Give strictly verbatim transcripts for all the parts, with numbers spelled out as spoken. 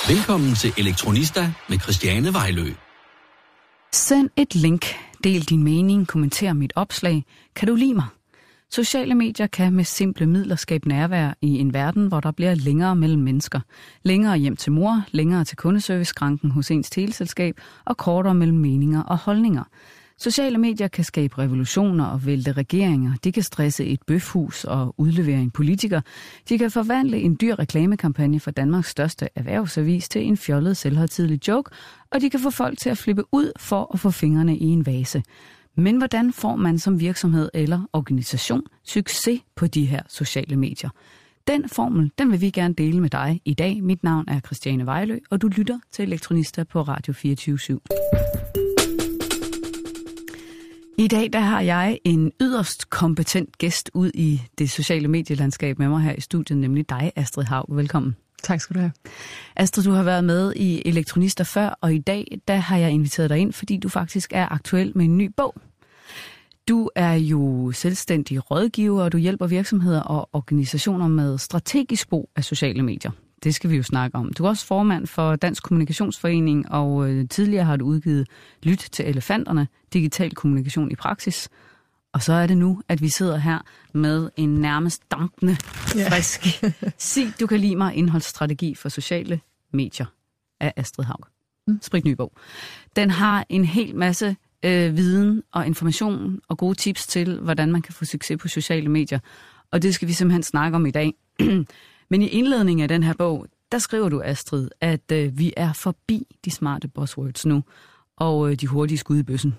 Velkommen til Elektronista med Christiane Vejlø. Send et link, del din mening, kommenter mit opslag. Kan du lide mig? Sociale medier kan med simple midler skabe nærvær i en verden, hvor der bliver længere mellem mennesker. Længere hjem til mor, længere til kundeservice-skranken hos ens teleselskab og kortere mellem meninger og holdninger. Sociale medier kan skabe revolutioner og vælte regeringer. De kan stresse et bøfhus og udlevere en politiker. De kan forvandle en dyr reklamekampagne for Danmarks største erhvervsavis til en fjollet, selvhøjtidelig joke, og de kan få folk til at flippe ud for at få fingrene i en vase. Men hvordan får man som virksomhed eller organisation succes på de her sociale medier? Den formel, den vil vi gerne dele med dig i dag. Mit navn er Christiane Vejlø, og du lytter til Elektronista på Radio fireogtyve syv. I dag der har jeg en yderst kompetent gæst ud i det sociale medielandskab med mig her i studiet, nemlig dig, Astrid Haug. Velkommen. Tak skal du have. Astrid, du har været med i Elektronista før, og i dag der har jeg inviteret dig ind, fordi du faktisk er aktuel med en ny bog. Du er jo selvstændig rådgiver, og du hjælper virksomheder og organisationer med strategisk brug af sociale medier. Det skal vi jo snakke om. Du er også formand for Dansk Kommunikationsforening, og øh, tidligere har du udgivet Lyt til elefanterne, digital kommunikation i praksis. Og så er det nu, at vi sidder her med en nærmest dampende, frisk, yeah. Sig du kan lide mig, indholdsstrategi for sociale medier af Astrid Haug. Mm. Sprit ny bog. Den har en hel masse øh, viden og information og gode tips til, hvordan man kan få succes på sociale medier. Og det skal vi simpelthen snakke om i dag. Men i indledningen af den her bog, der skriver du, Astrid, at øh, vi er forbi de smarte buzzwords nu, og øh, de hurtige skud i bøssen.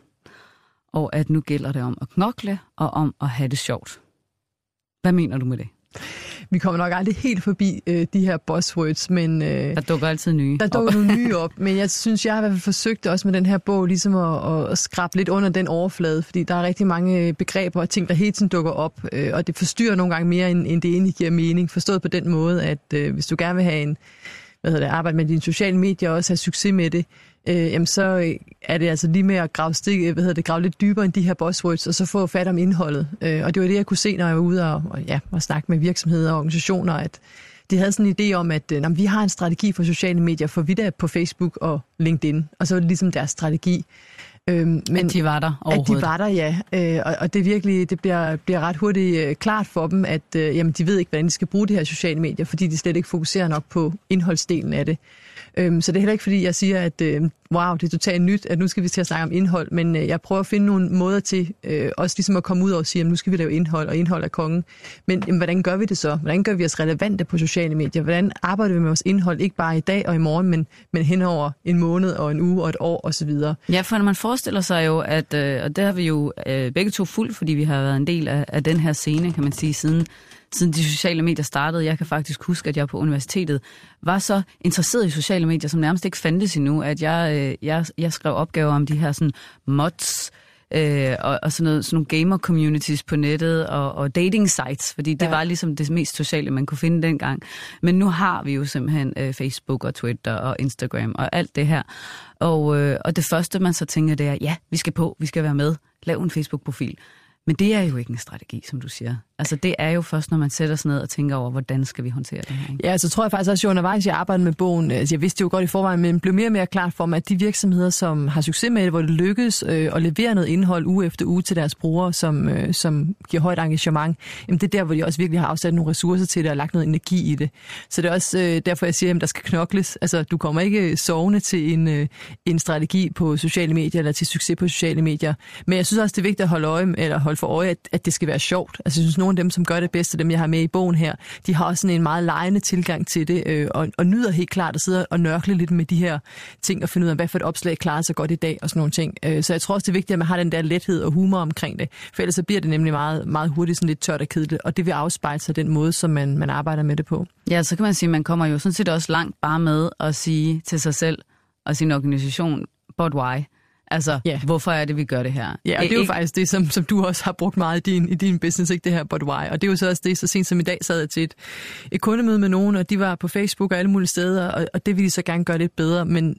Og at nu gælder det om at knokle og om at have det sjovt. Hvad mener du med det? Vi kommer nok aldrig helt forbi øh, de her buzzwords, men... Øh, der dukker altid nye Der dukker nogle nye op, men jeg synes, jeg har i hvert fald forsøgt også med den her bog ligesom at, at skrabe lidt under den overflade, fordi der er rigtig mange begreber og ting, der hele tiden dukker op, øh, og det forstyrrer nogle gange mere, end, end det egentlig giver mening. Forstået på den måde, at øh, hvis du gerne vil have en, hvad hedder det, arbejde med dine sociale medier og også have succes med det, øh, jamen så er det altså lige med at grave, stik, hvad hedder det, grave lidt dybere end de her buzzwords, og så få fat om indholdet. Øh, og det var det, jeg kunne se, når jeg var ude og, og, ja, og snakke med virksomheder og organisationer, at de havde sådan en idé om, at øh, vi har en strategi for sociale medier, for vi der på Facebook og LinkedIn, og så var det ligesom deres strategi. Øhm, men at de var der overhovedet. At de var der, ja. Øh, og, og det virkelig, det bliver, bliver ret hurtigt øh, klart for dem, at øh, jamen, de ved ikke, hvordan de skal bruge de her sociale medier, fordi de slet ikke fokuserer nok på indholdsdelen af det. Øhm, så det er heller ikke, fordi jeg siger, at øh, wow, det er totalt nyt, at nu skal vi til at snakke om indhold, men øh, jeg prøver at finde nogle måder til øh, også ligesom at komme ud og sige, at nu skal vi lave indhold, og indhold er kongen. Men jamen, hvordan gør vi det så? Hvordan gør vi os relevante på sociale medier? Hvordan arbejder vi med vores indhold, ikke bare i dag og i morgen, men, men hen over en måned og en uge og et år osv.? Ja, for når man forestiller sig jo, at, øh, og det har vi jo øh, begge to fuldt, fordi vi har været en del af, af den her scene, kan man sige, siden Siden de sociale medier startede. Jeg kan faktisk huske, at jeg på universitetet var så interesseret i sociale medier, som nærmest ikke fandtes endnu, at jeg, jeg, jeg skrev opgaver om de her sådan mods øh, og, og sådan, noget, sådan nogle gamer-communities på nettet og, og dating-sites, fordi det ja. var ligesom det mest sociale, man kunne finde dengang. Men nu har vi jo simpelthen øh, Facebook og Twitter og Instagram og alt det her. Og, øh, og det første, man så tænker, det er, ja, vi skal på, vi skal være med, lav en Facebook-profil. Men det er jo ikke en strategi, som du siger. Altså det er jo først, når man sætter sig ned og tænker over, hvordan skal vi håndtere det her. Ikke? Ja, så tror jeg faktisk også, at undervejs jeg arbejdede med bogen, altså jeg vidste jo godt i forvejen, men det blev mere og mere klart for mig, at de virksomheder, som har succes med det, hvor det lykkes øh, at levere noget indhold uge efter uge til deres brugere, som, øh, som giver højt engagement, jamen det er der, hvor de også virkelig har afsat nogle ressourcer til det og lagt noget energi i det. Så det er også øh, derfor, jeg siger, at der skal knokles. Altså du kommer ikke sovende til en, øh, en strategi på sociale medier eller til succes på sociale medier. Men jeg synes også, det er vigtigt at holde øje, eller holde for øje, at, at det skal være sjovt. Altså jeg synes, nogle af dem, som gør det bedste, dem jeg har med i bogen her, de har også sådan en meget legende tilgang til det, øh, og, og nyder helt klart at sidde og nørkle lidt med de her ting, og finde ud af, hvad for et opslag klarer sig godt i dag, og sådan nogle ting. Øh, så jeg tror også, det er vigtigt, at man har den der lethed og humor omkring det, for ellers så bliver det nemlig meget, meget hurtigt sådan lidt tørt og kedeligt, og det vil afspejle sig den måde, som man, man arbejder med det på. Ja, så kan man sige, at man kommer jo sådan set også langt bare med at sige til sig selv og sin organisation, but why? Altså, yeah. hvorfor er det, vi gør det her? Ja, og det er jo ikke... faktisk det, som, som du også har brugt meget i din, i din business, ikke det her, but why? Og det er jo så også det, så sent som i dag sad jeg til et, et kundemøde med nogen, og de var på Facebook og alle mulige steder, og, og det ville de så gerne gøre lidt bedre, men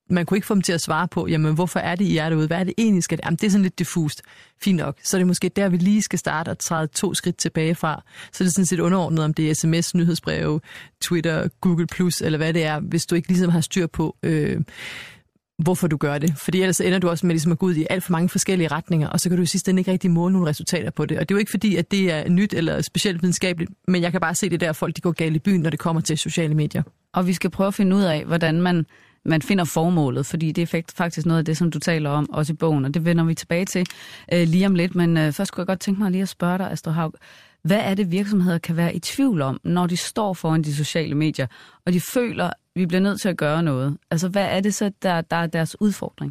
man kunne ikke få dem til at svare på, jamen hvorfor er det, I er derude? Hvad er det egentlig? Skal det? Jamen, det er sådan lidt diffust. Fint nok. Så er det måske der, vi lige skal starte og træde to skridt tilbage fra. Så er det sådan set underordnet, om det er sms, nyhedsbreve, Twitter, Google plus, eller hvad det er, hvis du ikke ligesom har styr på, øh, hvorfor du gør det. Fordi ellers ender du også med ligesom at gå ud i alt for mange forskellige retninger, og så kan du i sidste ende ikke rigtig måle nogle resultater på det. Og det er jo ikke fordi, at det er nyt eller specielt videnskabeligt, men jeg kan bare se det der, folk de går galt i byen, når det kommer til sociale medier. Og vi skal prøve at finde ud af, hvordan man, man finder formålet, fordi det er faktisk noget af det, som du taler om, også i bogen, og det vender vi tilbage til øh, lige om lidt. Men øh, først kunne jeg godt tænke mig lige at spørge dig, Astrid Haug, hvad er det, virksomheder kan være i tvivl om, når de står foran de sociale medier, og de føler, at vi bliver nødt til at gøre noget? Altså, hvad er det så, der, der er deres udfordring?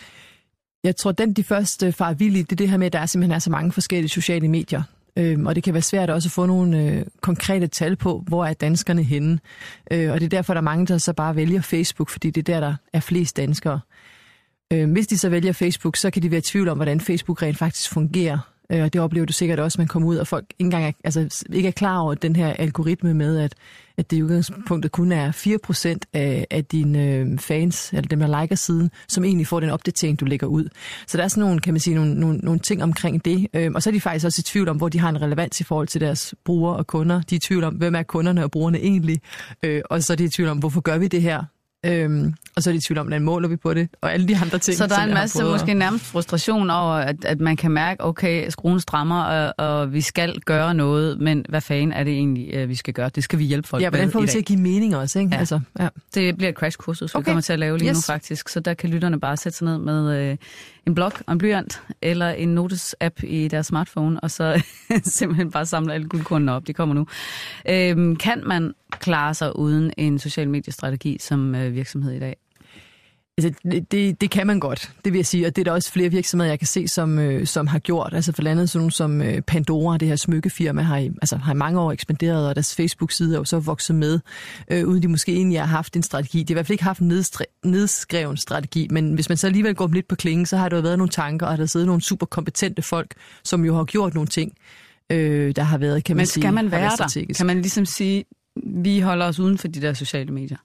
Jeg tror, den de første farer vild i, det er det her med, at der simpelthen er så mange forskellige sociale medier. Øhm, og det kan være svært også at få nogle øh, konkrete tal på, hvor er danskerne henne. Øh, og det er derfor, der er mange, der så bare vælger Facebook, fordi det er der, der er flest danskere. Øh, hvis de så vælger Facebook, så kan de være i tvivl om, hvordan Facebook rent faktisk fungerer. Øh, og det oplever du sikkert også, at man kommer ud, og folk ikke engang er, altså, ikke er klar over den her algoritme med, at, at det i udgangspunktet kun er fire procent af, af dine øh, fans, eller dem, der liker siden, som egentlig får den opdatering, du lægger ud. Så der er sådan nogle, kan man sige, nogle, nogle, nogle ting omkring det. Øh, og så er de faktisk også i tvivl om, hvor de har en relevans i forhold til deres brugere og kunder. De er i tvivl om, hvem er kunderne og brugerne egentlig. Øh, og så er de i tvivl om, hvorfor gør vi det her? Øhm, og så er de i tvivl om, hvordan måler vi på det, og alle de andre ting. Så der er en masse måske nærmest frustration over, at, at man kan mærke, okay, skruen strammer, og, og vi skal gøre noget, men hvad fanden er det egentlig, vi skal gøre? Det skal vi hjælpe folk med. Ja, hvordan får vi til at give mening også, ikke? Ja. Altså, ja. Det bliver et crash-kursus, vi okay. kommer til at lave lige yes. nu faktisk, så der kan lytterne bare sætte sig ned med øh, en blok og en blyant, eller en notes-app i deres smartphone, og så simpelthen bare samle alle guldkornene op, de kommer nu. Øhm, kan man klare sig uden en social mediestrategi som øh, virksomhed i dag? Altså, det, det kan man godt, det vil jeg sige, og det er der også flere virksomheder, jeg kan se, som, øh, som har gjort. Altså for landet sådan nogle som øh, Pandora, det her smykkefirma, har i, altså, har i mange år ekspanderet, og deres Facebook-side er jo så vokset med, øh, uden de måske egentlig har haft en strategi. De har i hvert fald ikke haft en nedstre- nedskreven strategi, men hvis man så alligevel går lidt på klingen, så har der jo været nogle tanker, og der sidder nogle super kompetente folk, som jo har gjort nogle ting, øh, der har været, kan man men sige, skal man være der? Kan man ligesom sige, vi holder os uden for de der sociale medier?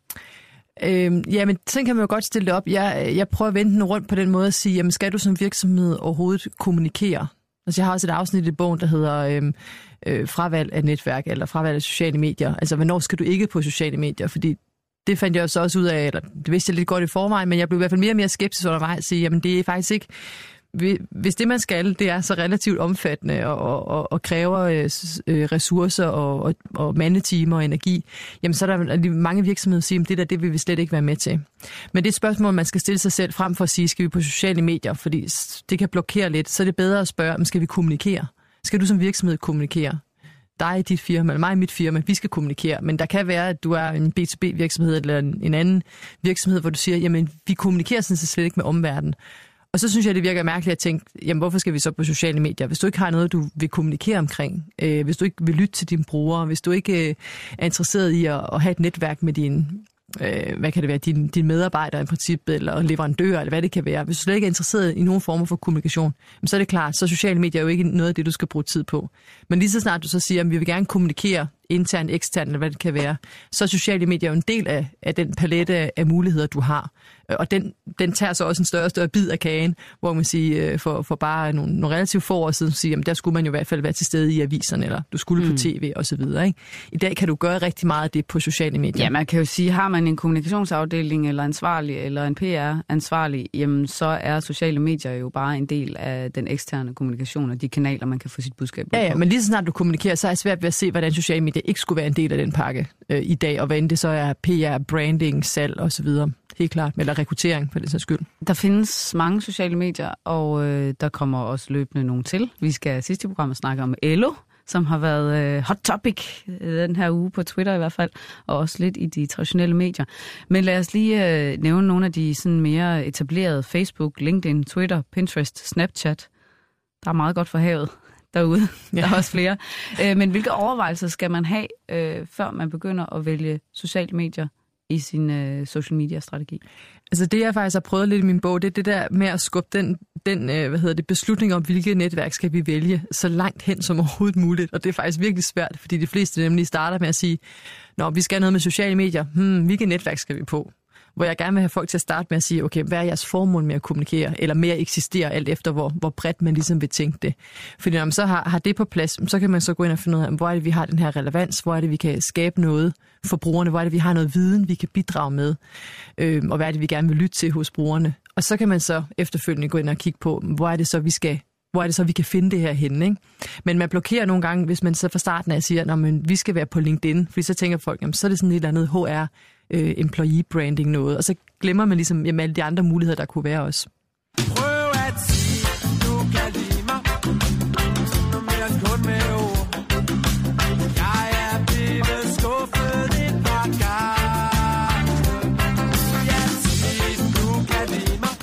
Øhm, ja, men sådan kan man jo godt stille det op. Jeg, jeg prøver at vende den rundt på den måde at sige, jamen skal du som virksomhed overhovedet kommunikere? Altså jeg har også et afsnit i bogen, der hedder øhm, øh, fravalg af netværk eller fravalg af sociale medier. Altså hvornår skal du ikke på sociale medier? Fordi det fandt jeg så også ud af, eller det vidste jeg lidt godt i forvejen, men jeg blev i hvert fald mere og mere skeptisk undervejs at sige, jamen det er faktisk ikke... Hvis det, man skal, det er så relativt omfattende og, og, og kræver øh, ressourcer og, og, og mandetimer og energi, jamen så er der mange virksomheder, der siger, at det der, det vil vi slet ikke være med til. Men det er et spørgsmål, man skal stille sig selv frem for at sige, skal vi på sociale medier, fordi det kan blokere lidt, så er det bedre at spørge, om skal vi kommunikere? Skal du som virksomhed kommunikere? Dig i dit firma, eller mig i mit firma, vi skal kommunikere, men der kan være, at du er en B to B virksomhed eller en anden virksomhed, hvor du siger, jamen vi kommunikerer sådan set slet ikke med omverdenen. Og så synes jeg, det virker mærkeligt at tænke, jamen hvorfor skal vi så på sociale medier? Hvis du ikke har noget, du vil kommunikere omkring, øh, hvis du ikke vil lytte til dine brugere, hvis du ikke øh, er interesseret i at, at have et netværk med dine, øh, hvad kan det være, dine, dine medarbejdere i princippet, eller leverandører, eller hvad det kan være. Hvis du slet ikke er interesseret i nogen former for kommunikation, så er det klart, så sociale medier er jo ikke noget af det, du skal bruge tid på. Men lige så snart du så siger, at vi vil gerne kommunikere internt, eksternt, eller hvad det kan være, så er sociale medier jo en del af, af den palette af muligheder, du har. Og den, den tager så også en større og større bid af kagen, hvor man siger, for, for bare nogle, nogle relativt få år siden, siger, jamen, der skulle man jo i hvert fald være til stede i aviserne, eller du skulle mm. på tv og så videre. Ikke? I dag kan du gøre rigtig meget af det på sociale medier. Ja, man kan jo sige, har man en kommunikationsafdeling, eller ansvarlig, eller en P R-ansvarlig, jamen så er sociale medier jo bare en del af den eksterne kommunikation, og de kanaler, man kan få sit budskab på. Ja, ja, men lige så snart du kommunikerer, så er det svært ved at se, hvordan sociale medier ikke skulle være en del af den pakke øh, i dag, og hvad end det så er P R, branding, salg og så videre. Helt klart, eller rekruttering for den sags skyld. Der findes mange sociale medier, og øh, der kommer også løbende nogen til. Vi skal sidste program snakke om Ello, som har været øh, hot topic den her uge på Twitter i hvert fald, og også lidt i de traditionelle medier. Men lad os lige øh, nævne nogle af de sådan mere etablerede: Facebook, LinkedIn, Twitter, Pinterest, Snapchat. Der er meget godt for havet derude. Ja. Der er også flere. Øh, men hvilke overvejelser skal man have, øh, før man begynder at vælge sociale medier i sin øh, social media-strategi? Altså det, jeg faktisk har prøvet lidt i min bog, det er det der med at skubbe den, den øh, hvad hedder det, beslutning om, hvilket netværk skal vi vælge, så langt hen som overhovedet muligt. Og det er faktisk virkelig svært, fordi de fleste nemlig starter med at sige, nå, vi skal have noget med sociale medier. Hmm, hvilket netværk skal vi på? hvor jeg gerne vil have folk til at starte med at sige, okay, hvad er jeres formål med at kommunikere, eller med at eksistere, alt efter hvor, hvor bredt man ligesom vil tænke det. Fordi når man så har, har det på plads, så kan man så gå ind og finde ud af, hvor er det, vi har den her relevans, hvor er det, vi kan skabe noget for brugerne, hvor er det, vi har noget viden, vi kan bidrage med, øh, og hvad er det, vi gerne vil lytte til hos brugerne. Og så kan man så efterfølgende gå ind og kigge på, hvor er det så, vi skal Hvor er det så, vi kan finde det her henne, ikke? Men man blokerer nogle gange, hvis man så fra starten af siger, at vi skal være på LinkedIn, fordi så tænker folk, jamen, så er det sådan et eller andet H R, øh, employee branding noget, og så glemmer man ligesom jamen, alle de andre muligheder, der kunne være også. Prøv at sige, du kan lide mig, noget mere end kun med ord. Jeg er blevet skuffet et par gange. Jeg siger, du kan lide mig.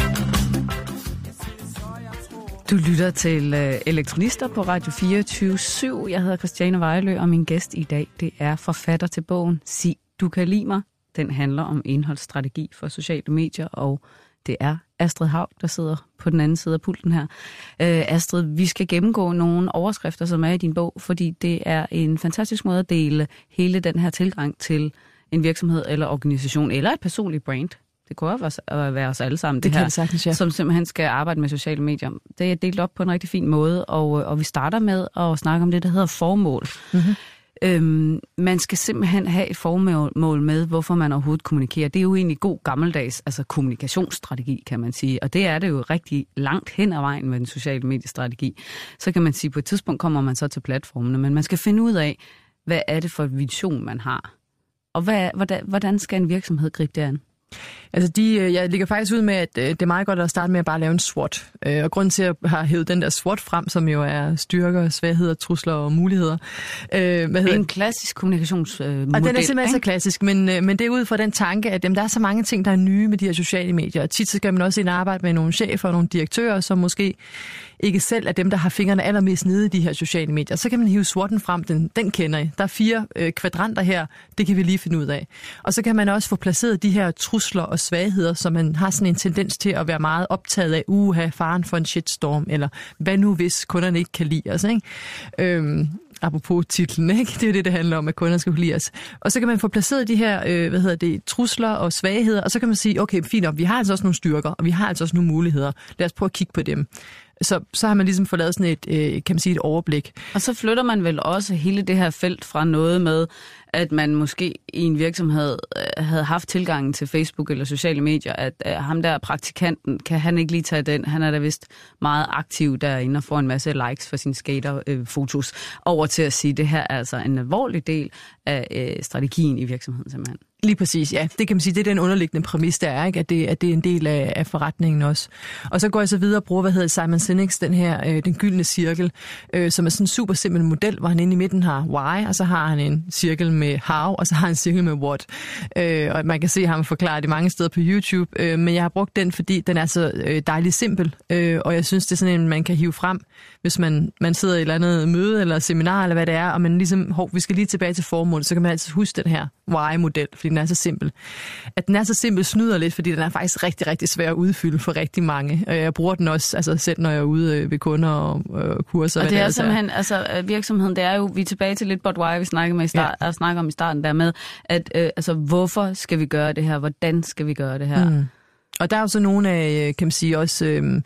Du lytter til uh, Elektronister på Radio fireogtyve syv. Jeg hedder Christiane Vejlø, og min gæst i dag, det er forfatter til bogen Sig du kan lide mig. Den handler om indholdsstrategi for sociale medier, og det er Astrid Haug, der sidder på den anden side af pulten her. Uh, Astrid, vi skal gennemgå nogle overskrifter, som er i din bog, fordi det er en fantastisk måde at dele hele den her tilgang til en virksomhed eller organisation, eller et personligt brand. Det kunne også være os alle sammen, det, det her, det sagtens, ja. Som simpelthen skal arbejde med sociale medier. Det er delt op på en rigtig fin måde, og, og vi starter med at snakke om det, der hedder formål. Mm-hmm. Øhm, man skal simpelthen have et formål med, hvorfor man overhovedet kommunikerer. Det er jo egentlig god gammeldags altså kommunikationsstrategi, kan man sige. Og det er det jo rigtig langt hen ad vejen med den sociale mediestrategi. Så kan man sige, at på et tidspunkt kommer man så til platformene, men man skal finde ud af, hvad er det for en vision, man har. Og hvad, hvordan, hvordan skal en virksomhed gribe det an? Altså, de, jeg ligger faktisk ud med, at det er meget godt at starte med at bare lave en SWOT. Og grunden til, at jeg har hævet den der SWOT frem, som jo er styrker, svagheder, trusler og muligheder. Hvad hedder en klassisk kommunikationsmodel. Og den er simpelthen så klassisk, men, men det er ud fra den tanke, at jamen, der er så mange ting, der er nye med de her sociale medier. Og tit så skal man også ind og arbejde med nogle chefer og nogle direktører, som måske ikke selv er dem, der har fingrene allermest nede i de her sociale medier. Så kan man hive SWOT'en frem, den, den kender I. Der er fire øh, kvadranter her, det kan vi lige finde ud af. Og så kan man også få placeret de her trusler og svagheder, så man har sådan en tendens til at være meget optaget af, uha, faren for en shitstorm, eller hvad nu hvis kunderne ikke kan lide os, ikke? Øhm, apropos titlen, ikke? Det er det, det handler om, at kunderne skal kunne lide os. Og så kan man få placeret de her, øh, hvad hedder det, trusler og svagheder, og så kan man sige, okay, fint nok, vi har altså også nogle styrker, og vi har altså også nogle muligheder. Lad os prøve at kigge på dem. Så, så har man ligesom fået lavet sådan et, øh, kan man sige, et overblik. Og så flytter man vel også hele det her felt fra noget med, at man måske i en virksomhed øh, havde haft tilgangen til Facebook eller sociale medier, at øh, ham der praktikanten, kan han ikke lige tage den? Han er da vist meget aktiv derinde og får en masse likes for sine skaterfotos, øh, over til at sige, at det her er altså en alvorlig del af øh, strategien i virksomheden simpelthen. Lige præcis, ja. Det kan man sige, det er den underliggende præmis, der er, ikke? At, det, at det er en del af, af forretningen også. Og så går jeg så videre og bruger, hvad hedder Simon Sinek's, den her, øh, den gyldne cirkel, øh, som er sådan en super simpel model, hvor han inde i midten har why, og så har han en cirkel med how, og så har han en cirkel med what. Øh, og man kan se ham forklare det mange steder på YouTube, øh, men jeg har brugt den, fordi den er så øh, dejligt simpel, øh, og jeg synes, det er sådan en, man kan hive frem, hvis man, man sidder i et eller andet møde eller seminar, eller hvad det er, og man ligesom, hov, vi skal lige tilbage til formålet, så kan man altid huske den her why-model, fordi den er så simpel. At den er så simpel snyder lidt, fordi den er faktisk rigtig, rigtig svær at udfylde for rigtig mange. Jeg bruger den også altså selv, når jeg er ude ved kunder og øh, kurser. Og det er, det er simpelthen, altså virksomheden, det er jo, vi er tilbage til lidt but why, vi snakker, med i start, ja. snakker om i starten der med, at øh, altså hvorfor skal vi gøre det her, hvordan skal vi gøre det her? Mm. Og der er jo så nogle af, kan man sige også, øh,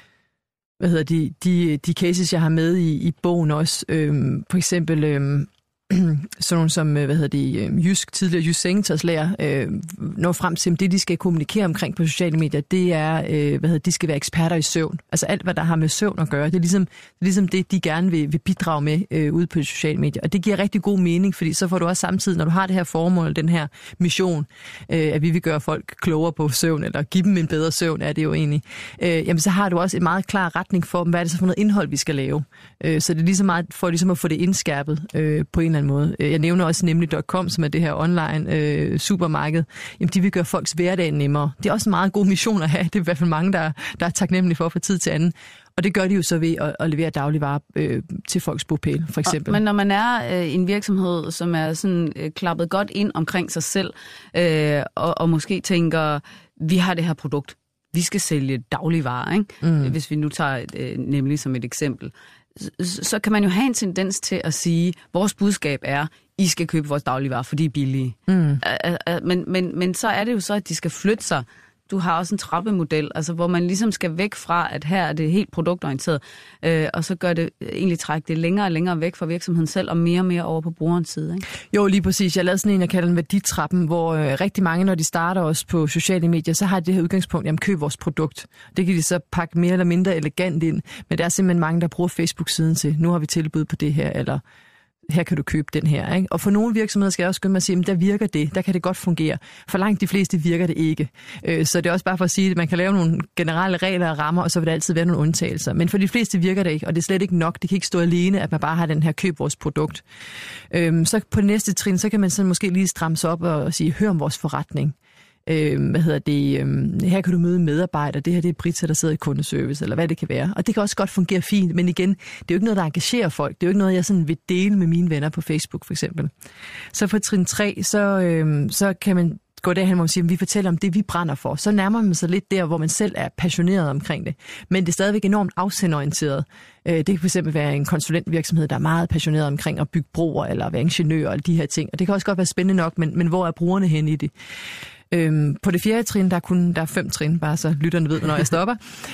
hvad hedder de, de, de cases, jeg har med i, i bogen også, øh, for eksempel øh, sådan nogle som, hvad hedder det, Jysk, tidligere Jysk sengetøjslærer, øh, når frem til, at det, de skal kommunikere omkring på sociale medier, det er, øh, hvad hedder de skal være eksperter i søvn. Altså alt, hvad der har med søvn at gøre, det er ligesom det, er ligesom det de gerne vil, vil bidrage med øh, ude på de sociale medier. Og det giver rigtig god mening, fordi så får du også samtidig, når du har det her formål, den her mission, øh, at vi vil gøre folk klogere på søvn, eller give dem en bedre søvn, er det jo egentlig, øh, jamen så har du også en meget klar retning for dem, hvad er det så for noget indhold, vi skal lave. Øh, så det er lige så meget for ligesom at få det indskærpet øh, på en måde. Jeg nævner også nemlig punktum com, som er det her online øh, supermarked. Jamen, de vil gøre folks hverdag nemmere. Det er også en meget god mission at have. Det er i hvert fald mange, der, der er taknemmelige for fra tid til anden. Og det gør de jo så ved at, at levere dagligvarer øh, til folks bopæl, for eksempel. Og, men når man er øh, en virksomhed, som er sådan øh, klappet godt ind omkring sig selv, øh, og, og måske tænker, vi har det her produkt, vi skal sælge dagligvarer, ikke? Mm. Hvis vi nu tager øh, nemlig som et eksempel, så kan man jo have en tendens til at sige, at vores budskab er, I skal købe vores dagligvarer, for de er billige. Mm. Men, men, men så er det jo så, at de skal flytte sig. Du har også en trappemodel, altså, hvor man ligesom skal væk fra, at her er det helt produktorienteret, øh, og så gør det egentlig trække det længere og længere væk fra virksomheden selv, og mere og mere over på brugerens side. Ikke? Jo, lige præcis. Jeg lavede sådan en, jeg kalder den værditrappen, hvor øh, rigtig mange, når de starter også på sociale medier, så har de det her udgangspunkt, jamen køb vores produkt. Det kan de så pakke mere eller mindre elegant ind, men der er simpelthen mange, der bruger Facebook-siden til, nu har vi tilbud på det her, eller her kan du købe den her. Ikke? Og for nogle virksomheder skal jeg også skynde mig at sige, at der virker det, der kan det godt fungere. For langt de fleste virker det ikke. Så det er også bare for at sige, at man kan lave nogle generelle regler og rammer, og så vil der altid være nogle undtagelser. Men for de fleste virker det ikke, og det er slet ikke nok. Det kan ikke stå alene, at man bare har den her køb vores produkt. Så på det næste trin, så kan man sådan måske lige stramme sig op og sige, hør om vores forretning. Øh, hvad hedder det, øh, her kan du møde medarbejdere, det her det er Britta, der sidder i kundeservice, eller hvad det kan være. Og det kan også godt fungere fint, men igen, det er jo ikke noget, der engagerer folk. Det er jo ikke noget, jeg sådan vil dele med mine venner på Facebook, for eksempel. Så på trin tre, så, øh, så kan man gå derhen, hvor man siger, at vi fortæller om det, vi brænder for. Så nærmer man sig lidt der, hvor man selv er passioneret omkring det. Men det er stadigvæk enormt afsenderorienteret. Det kan fx være en konsulentvirksomhed, der er meget passioneret omkring at bygge broer, eller være ingeniør, og de her ting. Og det kan også godt være spændende nok, men, men hvor er brugerne hen i det? Øhm, på det fjerde trin, der er kun der er fem trin, bare så lytterne ved, når jeg stopper.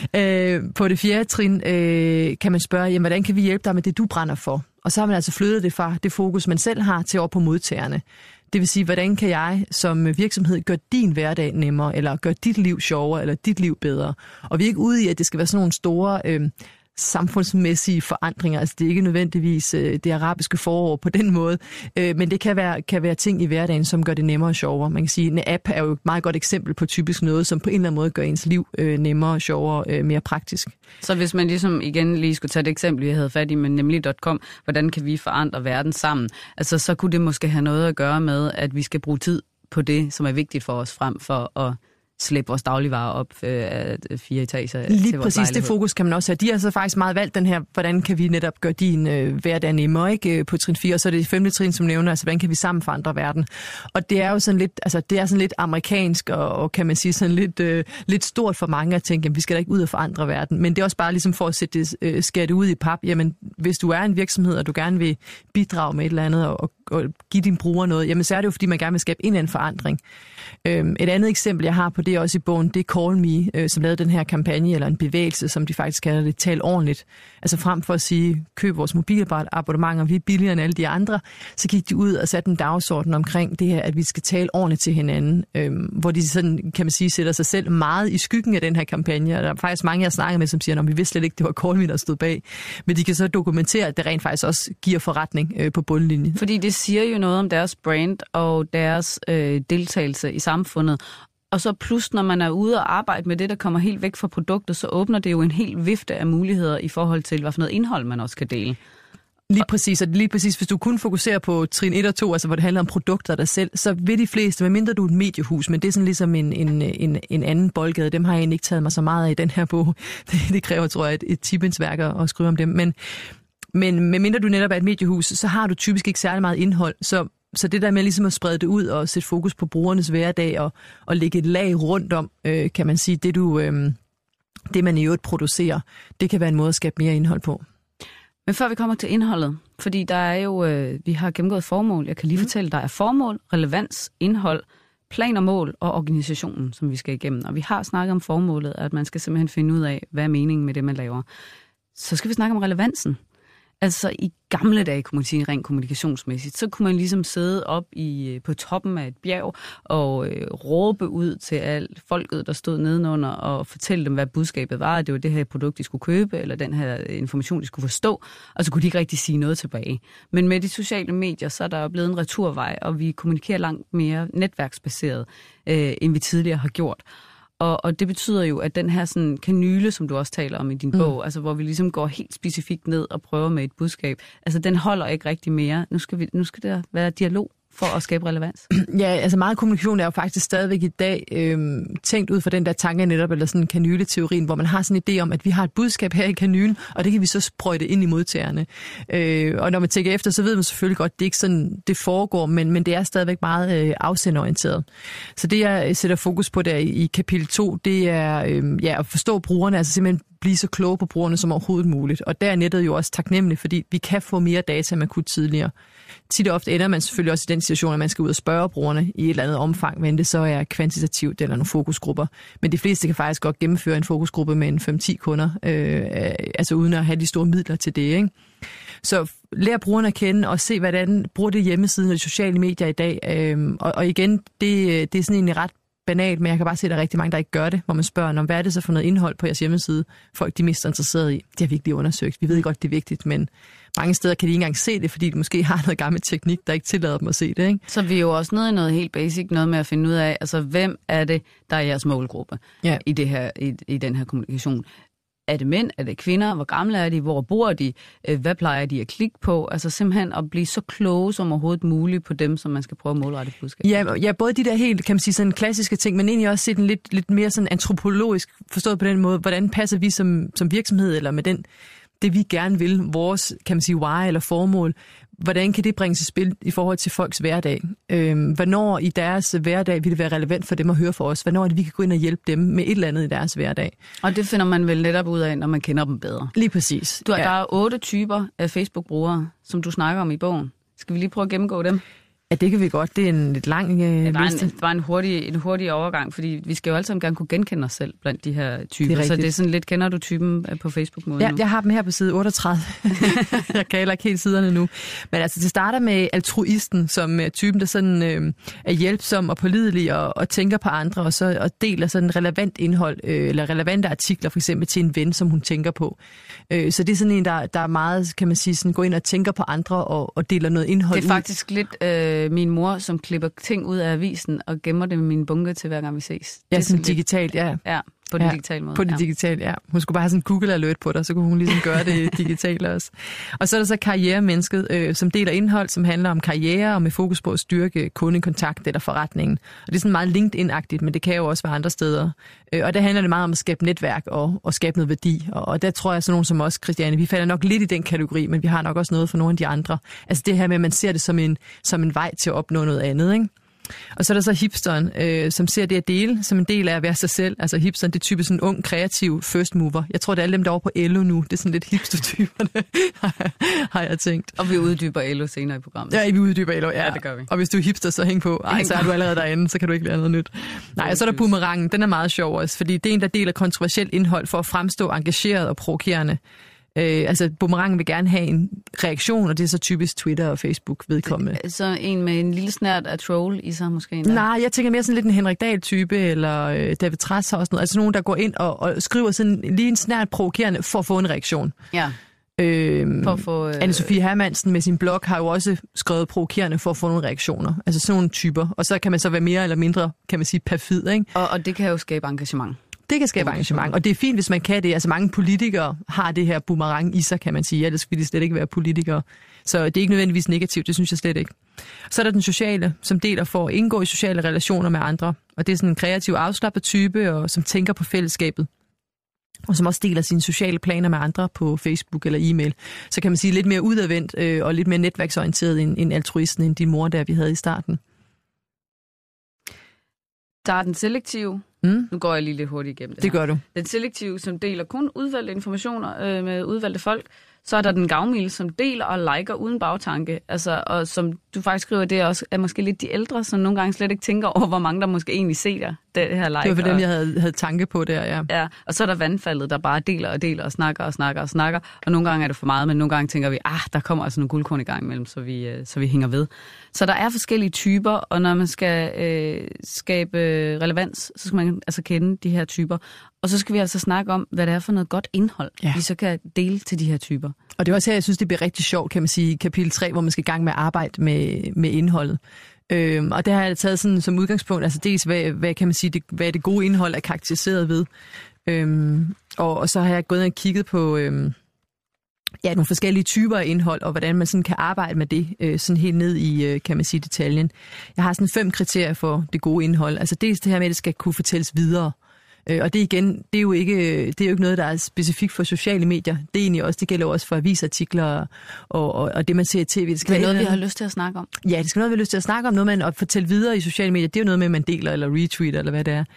øh, på det fjerde trin øh, kan man spørge, jamen, hvordan kan vi hjælpe dig med det, du brænder for? Og så har man altså flyttet det fra det fokus, man selv har, til over på modtagerne. Det vil sige, hvordan kan jeg som virksomhed gøre din hverdag nemmere, eller gøre dit liv sjovere, eller dit liv bedre? Og vi er ikke ude i, at det skal være sådan nogle store øh, samfundsmæssige forandringer. Altså det er ikke nødvendigvis øh, det arabiske forår på den måde, øh, men det kan være, kan være ting i hverdagen, som gør det nemmere og sjovere. Man kan sige, en app er jo et meget godt eksempel på typisk noget, som på en eller anden måde gør ens liv øh, nemmere, sjovere, øh, mere praktisk. Så hvis man ligesom igen lige skulle tage et eksempel, jeg havde fat i med nemlig punktum com, hvordan kan vi forandre verden sammen? Altså så kunne det måske have noget at gøre med, at vi skal bruge tid på det, som er vigtigt for os, frem for at slæbe vores dagligvarer op af øh, fire etager. Lige til præcis, det fokus kan man også have. De har så faktisk meget valgt den her, hvordan kan vi netop gøre din øh, hverdag nemmere, ikke, på trin fire, og så er det femte trin, som nævner, altså hvordan kan vi sammen forandre verden. Og det er jo sådan lidt, altså det er sådan lidt amerikansk, og, og kan man sige sådan lidt, øh, lidt stort for mange at tænke, jamen, vi skal da ikke ud og forandre verden. Men det er også bare ligesom for at sætte det, øh, skære det ud i pap. Jamen, hvis du er en virksomhed, og du gerne vil bidrage med et eller andet, og, og give dine brugere noget, jamen så er det jo, fordi man gerne vil skabe en eller anden forandring. Øhm, et andet eksempel, jeg har på det også i bogen, det er Call Me, øh, som lavede den her kampagne, eller en bevægelse, som de faktisk kalder det, tal ordentligt. Altså frem for at sige, køb vores mobilabonnementer, vi er billigere end alle de andre, så gik de ud og satte en dagsorden omkring det her, at vi skal tale ordentligt til hinanden, øhm, hvor de sådan, kan man sige, sætter sig selv meget i skyggen af den her kampagne, og der er faktisk mange, jeg snakker med, som siger, at vi vidste slet ikke, det var Call Me, der stod bag, men de kan så dokumentere, at det rent faktisk også giver forretning øh, på bundlinjen. Fordi det siger jo noget om deres brand og deres øh, deltagelse i samfundet. Og så plus, når man er ude og arbejde med det, der kommer helt væk fra produktet, så åbner det jo en hel vifte af muligheder i forhold til, hvad for noget indhold man også kan dele. Lige præcis, og lige præcis, hvis du kun fokuserer på trin et og to, altså hvor det handler om produkter der selv, så vil de fleste, medmindre du er et mediehus, men det er sådan ligesom en, en, en, en anden boldgade, dem har jeg egentlig ikke taget mig så meget af i den her bog. Det, det kræver, tror jeg, et, et tipindsværk at skrive om dem, men, men medmindre du netop er et mediehus, så har du typisk ikke særlig meget indhold, så Så det der med ligesom at sprede det ud og sætte fokus på brugernes hverdag og, og lægge et lag rundt om, øh, kan man sige, det, du, øh, det man i øvrigt producerer, det kan være en måde at skabe mere indhold på. Men før vi kommer til indholdet, fordi der er jo, øh, vi har gennemgået formål, jeg kan lige fortælle, der er formål, relevans, indhold, plan og mål og organisationen, som vi skal igennem. Og vi har snakket om formålet, at man skal simpelthen finde ud af, hvad er meningen med det, man laver. Så skal vi snakke om relevansen. Altså i gamle dage, kunne man sige, rent kommunikationsmæssigt, så kunne man ligesom sidde op i, på toppen af et bjerg og øh, råbe ud til alt folket, der stod nedenunder, og fortælle dem, hvad budskabet var, at det var det her produkt, de skulle købe, eller den her information, de skulle forstå, og så kunne de ikke rigtig sige noget tilbage. Men med de sociale medier, så er der blevet en returvej, og vi kommunikerer langt mere netværksbaseret, øh, end vi tidligere har gjort. Og, og det betyder jo, at den her sådan kanyle, som du også taler om i din bog, mm. altså hvor vi ligesom går helt specifikt ned og prøver med et budskab, altså den holder ikke rigtig mere. Nu skal, vi, nu skal der være dialog for at skabe relevans. Ja, altså meget kommunikation er jo faktisk stadigvæk i dag øh, tænkt ud fra den der tanke netop, eller sådan kanyleteorien, hvor man har sådan en idé om, at vi har et budskab her i kanylen, og det kan vi så sprøjte ind i modtagerne. Øh, og når man tænker efter, så ved man selvfølgelig godt, at det ikke sådan, det foregår, men, men det er stadigvæk meget øh, afsenderorienteret. Så det, jeg sætter fokus på der i, i kapitel to, det er øh, ja, at forstå brugerne, altså simpelthen blive så kloge på brugerne som overhovedet muligt. Og der er nettet jo også taknemmelig, fordi vi kan få mere data, end man kunne tidligere. Tit og ofte ender man selvfølgelig også i den situation, at man skal ud og spørge brugerne i et eller andet omfang, men det så er kvantitativt eller nogle fokusgrupper. Men de fleste kan faktisk godt gennemføre en fokusgruppe med en fem til ti kunder, øh, altså uden at have de store midler til det, ikke? Så lær brugerne at kende og se, hvordan bruger det hjemmesiden og de sociale medier i dag. Øh, og, og igen, det, det er sådan egentlig ret banalt, men jeg kan bare se, at der er rigtig mange, der ikke gør det, hvor man spørger, om hvad er det så for noget indhold på jeres hjemmeside, folk de er mest interesserede i. Det har vi ikke lige undersøgt. Vi ved godt, det er vigtigt, men mange steder kan de ikke engang se det, fordi de måske har noget gammel teknik, der ikke tillader dem at se det, ikke? Så vi er jo også nede i noget helt basic, noget med at finde ud af, altså hvem er det, der er jeres målgruppe ja. i, det her, i, i den her kommunikation. Er det mænd? Er det kvinder? Hvor gamle er de? Hvor bor de? Hvad plejer de at klikke på? Altså simpelthen at blive så kloge som overhovedet muligt på dem, som man skal prøve at målrette budskab. Ja, ja, både de der helt, kan man sige, sådan klassiske ting, men egentlig også se den lidt, lidt mere sådan antropologisk forstået på den måde. Hvordan passer vi som, som virksomhed, eller med den, det vi gerne vil, vores, kan man sige, why eller formål, hvordan kan det bringes i spil i forhold til folks hverdag? Øhm, hvornår i deres hverdag vil det være relevant for dem at høre for os? Hvornår er det, vi kan gå ind og hjælpe dem med et eller andet i deres hverdag? Og det finder man vel netop ud af, når man kender dem bedre. Lige præcis. Du, ja. Der er otte typer af Facebook-brugere, som du snakker om i bogen. Skal vi lige prøve at gennemgå dem? Ja, det kan vi godt. Det er en lidt lang øh, ja, der liste. En, det var en hurtig, en hurtig overgang, fordi vi skal jo alle sammen gerne kunne genkende os selv blandt de her typer. Det så det er sådan lidt, kender du typen på Facebook-måden Ja, nu? jeg har dem her på side otteogtredive. Jeg kan heller ikke helt siderne nu. Men altså, det starter med altruisten, som er typen, der sådan øh, er hjælpsom og pålidelig og, og tænker på andre, og så og deler sådan relevant indhold, øh, eller relevante artikler, for eksempel til en ven, som hun tænker på. Øh, så det er sådan en, der, der er meget, kan man sige, sådan, går ind og tænker på andre og, og deler noget indhold. Det er faktisk ud. lidt øh, min mor, som klipper ting ud af avisen og gemmer det med min bunke til hver gang vi ses. Ja, det sådan lidt, digitalt, ja. Ja, på den ja, digitale måde. På det ja. digitale, ja. Hun skulle bare have sådan en Google Alert på dig, så kunne hun ligesom gøre det digitalt også. Og så er der så karrieremennesket, øh, som deler indhold, som handler om karriere og med fokus på at styrke kundekontakt eller forretningen. Og det er sådan meget LinkedIn-agtigt, men det kan jo også være andre steder. Øh, og der handler det meget om at skabe netværk og, og skabe noget værdi. Og, og der tror jeg, sådan nogen som os, Christiane, vi falder nok lidt i den kategori, men vi har nok også noget for nogle af de andre. Altså det her med, at man ser det som en, som en vej til at opnå noget andet, ikke? Og så er der så hipsteren, øh, som ser det at dele som en del af at være sig selv. Altså hipsteren, det er typisk sådan en ung, kreativ first mover. Jeg tror, det er alle dem, der er over på L O nu. Det er sådan lidt hipster-typerne, har jeg tænkt. Og vi uddyber L O senere i programmet. Ja, vi uddyber L O, ja. Ja, det gør vi. Og hvis du er hipster, så hæng på. Ej, så er du allerede derinde, så kan du ikke lære noget nyt. Nej, og så er der boomerangen. Den er meget sjov også, fordi det er en, der deler kontroversielt indhold for at fremstå engageret og provokerende. Øh, altså, boomerangen vil gerne have en reaktion, og det er så typisk Twitter og Facebook vedkommende. Så en med en lille snært af troll i sig måske? Endda. Nej, jeg tænker mere sådan lidt en Henrik Dahl-type, eller øh, David Trads har også noget. Altså nogen, der går ind og, og skriver sådan lige en snært provokerende for at få en reaktion. Ja. Øh, for at få, øh... Anne-Sophie Hermansen med sin blog har jo også skrevet provokerende for at få nogle reaktioner. Altså sådan nogle typer. Og så kan man så være mere eller mindre, kan man sige, perfid, ikke? Og, og det kan jo skabe engagement. Det kan skabe engagement, og det er fint, hvis man kan det. Altså mange politikere har det her boomerang i sig, kan man sige. Ellers vil de slet ikke være politikere. Så det er ikke nødvendigvis negativt, det synes jeg slet ikke. Så er der den sociale, som deler for at indgå i sociale relationer med andre. Og det er sådan en kreativ, afslappet type, og som tænker på fællesskabet. Og som også deler sine sociale planer med andre på Facebook eller e-mail. Så kan man sige lidt mere udadvendt øh, og lidt mere netværksorienteret end, end altruisten, end din mor, der vi havde i starten. Der er den selektive. Mm. Nu går jeg lige lidt hurtigt igennem det Det her. gør du. Den selektive, som deler kun udvalgte informationer øh, med udvalgte folk. Så er der den gavmilde, som deler og liker uden bagtanke. Altså, og som du faktisk skriver, det er også er måske lidt de ældre, som nogle gange slet ikke tænker over, hvor mange der måske egentlig ser det her like. Det var for dem, jeg havde, havde tanke på der, ja. Ja, og så er der vandfaldet, der bare deler og deler og snakker og snakker og snakker. Og nogle gange er det for meget, men nogle gange tænker vi, ah, der kommer altså nogle guldkorn i gang imellem, så vi, øh, så vi hænger ved. Så der er forskellige typer, og når man skal øh, skabe relevans, så skal man altså kende de her typer. Og så skal vi altså snakke om, hvad det er for noget godt indhold, ja. Vi så kan dele til de her typer. Og det er også her, jeg synes, det bliver rigtig sjovt, kan man sige, kapitel tre, hvor man skal i gang med at arbejde med, med indholdet. Øhm, og det har jeg taget sådan som udgangspunkt, altså dels, hvad, hvad kan man sige, det, hvad det gode indhold er karakteriseret ved. Øhm, og, og så har jeg gået ind og kigget på øhm, ja, nogle forskellige typer af indhold, og hvordan man sådan kan arbejde med det, øh, sådan helt ned i, øh, kan man sige, detaljen. Jeg har sådan fem kriterier for det gode indhold. Altså dels det her med, at det skal kunne fortælles videre. Øh, og det igen, det er, jo ikke, det er jo ikke noget, der er specifikt for sociale medier. Det er egentlig også, det gælder også for avisartikler og, og, og det, man ser i tv. Det skal det er være noget, vi har lyst til at snakke om. Ja, det skal noget, vi har lyst til at snakke om. Noget, man at fortælle videre i sociale medier, det er jo noget med, man deler eller retweeter, eller hvad det er.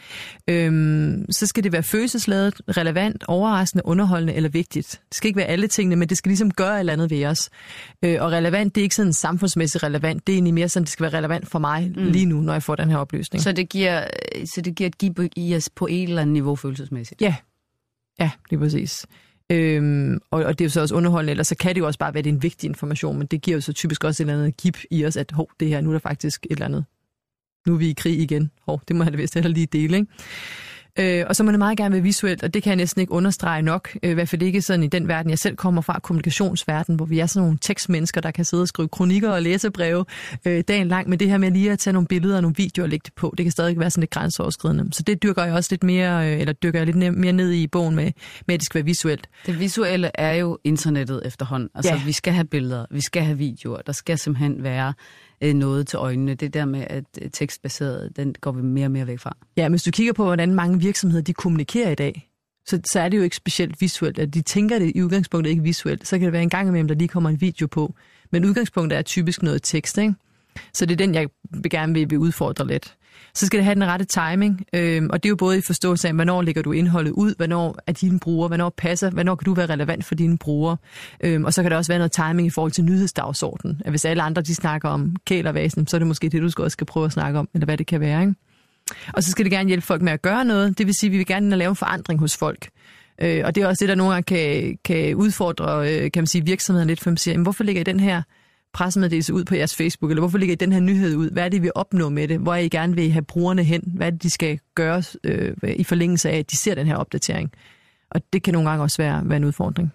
Øhm, så skal det være følelsesladet, relevant, overraskende, underholdende eller vigtigt. Det skal ikke være alle tingene, men det skal ligesom gøre et eller andet ved os. Øh, og relevant, det er ikke sådan samfundsmæssigt relevant. Det er egentlig mere sådan, det skal være relevant for mig mm. lige nu, når jeg får den her oplysning. Så det giver, så det giver et give i os på et eller andet niveau følelsesmæssigt? Ja, ja, det er præcis. Øhm, og, og det er jo så også underholdende, eller så kan det jo også bare være, det er en vigtig information, men det giver jo så typisk også et eller andet gip i os, at hov, det her, nu er der faktisk et eller andet. Nu er vi i krig igen. Hov, det må jeg da vist heller lige dele, ikke? Øh, og så må det meget gerne være visuelt, og det kan jeg næsten ikke understrege nok. Øh, I hvert fald ikke sådan i den verden, jeg selv kommer fra, kommunikationsverden, hvor vi er sådan nogle tekstmennesker, der kan sidde og skrive kronikker og læsebreve øh, dagen lang. Men det her med lige at tage nogle billeder og nogle videoer og lægge det på, det kan stadig være sådan lidt grænseoverskridende. Så det dyrker jeg også lidt mere, øh, eller dyrker jeg lidt mere ned i bogen med, med, at det skal være visuelt. Det visuelle er jo internettet efterhånden. Altså, ja. Vi skal have billeder, vi skal have videoer, der skal simpelthen være noget til øjnene. Det der med, at tekstbaseret, den går vi mere og mere væk fra. Ja, men hvis du kigger på, hvordan mange virksomheder de kommunikerer i dag, så, så er det jo ikke specielt visuelt. At de tænker det i udgangspunktet ikke visuelt. Så kan det være en gang imellem, der lige kommer en video på. Men udgangspunktet er typisk noget tekst, ikke? Så det er den, jeg gerne vil, vil udfordre lidt. Så skal det have den rette timing, øhm, og det er jo både i forståelse af, hvornår lægger du indholdet ud, hvornår er dine brugere, hvornår passer, hvornår kan du være relevant for dine brugere. Øhm, og så kan der også være noget timing i forhold til nyhedsdagsordenen. At hvis alle andre de snakker om kælervasen, så er det måske det, du også skal prøve at snakke om, eller hvad det kan være, ikke? Og så skal det gerne hjælpe folk med at gøre noget. Det vil sige, at vi vil gerne lave en forandring hos folk. Øh, og det er også det, der nogle gange kan, kan udfordre øh, kan man sige, virksomheden lidt, for man siger, jamen, hvorfor ligger I den her pressemeddelelse ud på jeres Facebook, eller hvorfor ligger I den her nyhed ud? Hvad er det, vi opnår med det? Hvor er I gerne vil have brugerne hen? Hvad er det, de skal gøre øh, i forlængelse af, at de ser den her opdatering? Og det kan nogle gange også være, være en udfordring.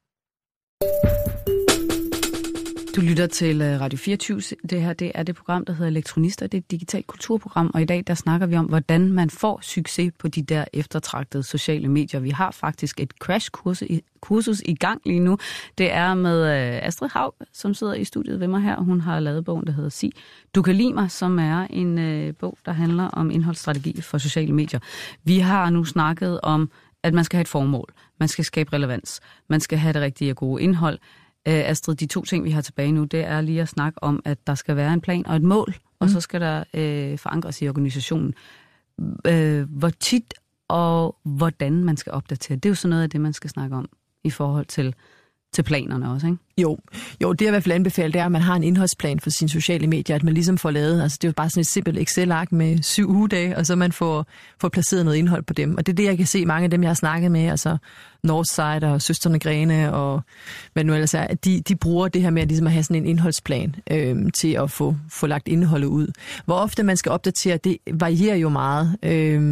Du lytter til Radio fireogtyve. Det her det er det program, der hedder Elektronister. Det er et digitalt kulturprogram, og i dag der snakker vi om, hvordan man får succes på de der eftertragtede sociale medier. Vi har faktisk et crash-kursus i, kursus i gang lige nu. Det er med Astrid Haug, som sidder i studiet ved mig her. Hun har lavet bogen, der hedder Sig Du kan lide mig, som er en øh, bog, der handler om indholdsstrategi for sociale medier. Vi har nu snakket om, at man skal have et formål. Man skal skabe relevans. Man skal have det rigtige og gode indhold. Uh, Astrid, de to ting, vi har tilbage nu, det er lige at snakke om, at der skal være en plan og et mål, mm. og så skal der uh, forankres i organisationen. Uh, hvor tit og hvordan man skal opdatere, det er jo sådan noget af det, man skal snakke om i forhold til, til planerne også, ikke? Jo, jo, det er i hvert fald anbefalet, det er, at man har en indholdsplan for sine sociale medier, at man ligesom får lavet, altså det er jo bare sådan et simpelt Excel-ark med syv ugedage, og så man får, får placeret noget indhold på dem. Og det er det, jeg kan se mange af dem, jeg har snakket med, altså Northside og Søstrene Grene og hvad nu ellers er, at de, de bruger det her med at, ligesom at have sådan en indholdsplan øh, til at få, få lagt indholdet ud. Hvor ofte man skal opdatere, det varierer jo meget. Øh,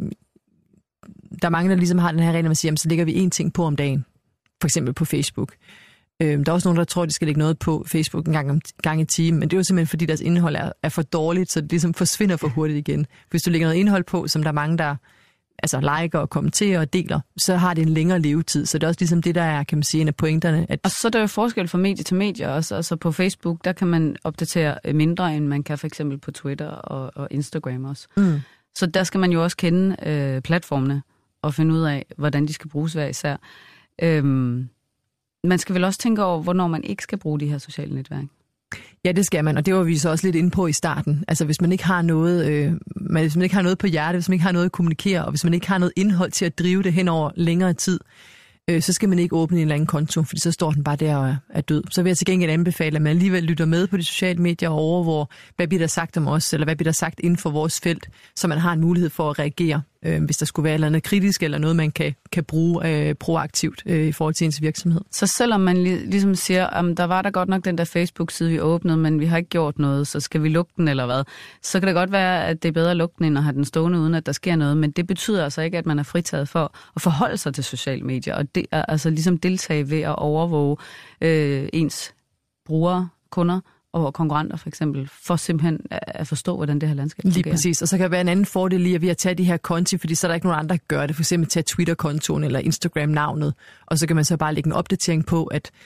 der er mange, der ligesom har den her regel, at man siger, jamen, så lægger vi én ting på om dagen. For eksempel på Facebook. Øhm, der er også nogen, der tror, at de skal lægge noget på Facebook en gang, om, gang i timen, men det er jo simpelthen, fordi deres indhold er, er for dårligt, så det ligesom forsvinder for hurtigt igen. Hvis du lægger noget indhold på, som der er mange, der altså liker og kommenterer og deler, så har det en længere levetid. Så det er også ligesom det, der er, kan man sige, en af pointerne. At... Og så er der jo forskel fra medie til medie også. Altså på Facebook, der kan man opdatere mindre, end man kan for eksempel på Twitter og, og Instagram også. Mm. Så der skal man jo også kende øh, platformene og finde ud af, hvordan de skal bruges hver især. Øhm, man skal vel også tænke over, hvornår man ikke skal bruge de her sociale netværk. Ja, det skal man, og det var vi så også lidt inde på i starten. Altså hvis man ikke har noget, øh, hvis man ikke har noget på hjertet, hvis man ikke har noget at kommunikere, og hvis man ikke har noget indhold til at drive det hen over længere tid, øh, så skal man ikke åbne en eller anden konto, fordi så står den bare der og er død. Så vil jeg til gengæld anbefale, at man alligevel lytter med på de sociale medier og overvåger, hvad bliver der sagt om os, eller hvad bliver der sagt inden for vores felt, så man har en mulighed for at reagere, øh, hvis der skulle være noget kritisk, eller noget, man kan, kan bruge øh, proaktivt øh, i forhold til ens virksomhed. Så selvom man lig, ligesom siger, at der var der godt nok den der Facebook-side, vi åbnede, men vi har ikke gjort noget, så skal vi lukke den eller hvad, så kan det godt være, at det er bedre at lukke den, end at have den stående, uden at der sker noget, men det betyder altså ikke, at man er fritaget for at forholde sig til sociale medier, og det er altså ligesom deltage ved at overvåge øh, ens brugere, kunder og konkurrenter for eksempel, for simpelthen at forstå, hvordan det her landskab fungerer. Lige præcis, og så kan der være en anden fordel lige ved at tage de her konti, fordi så er der ikke nogen andre, der gør det. For eksempel tage Twitter-kontoen eller Instagram-navnet, og så kan man så bare lægge en opdatering på, at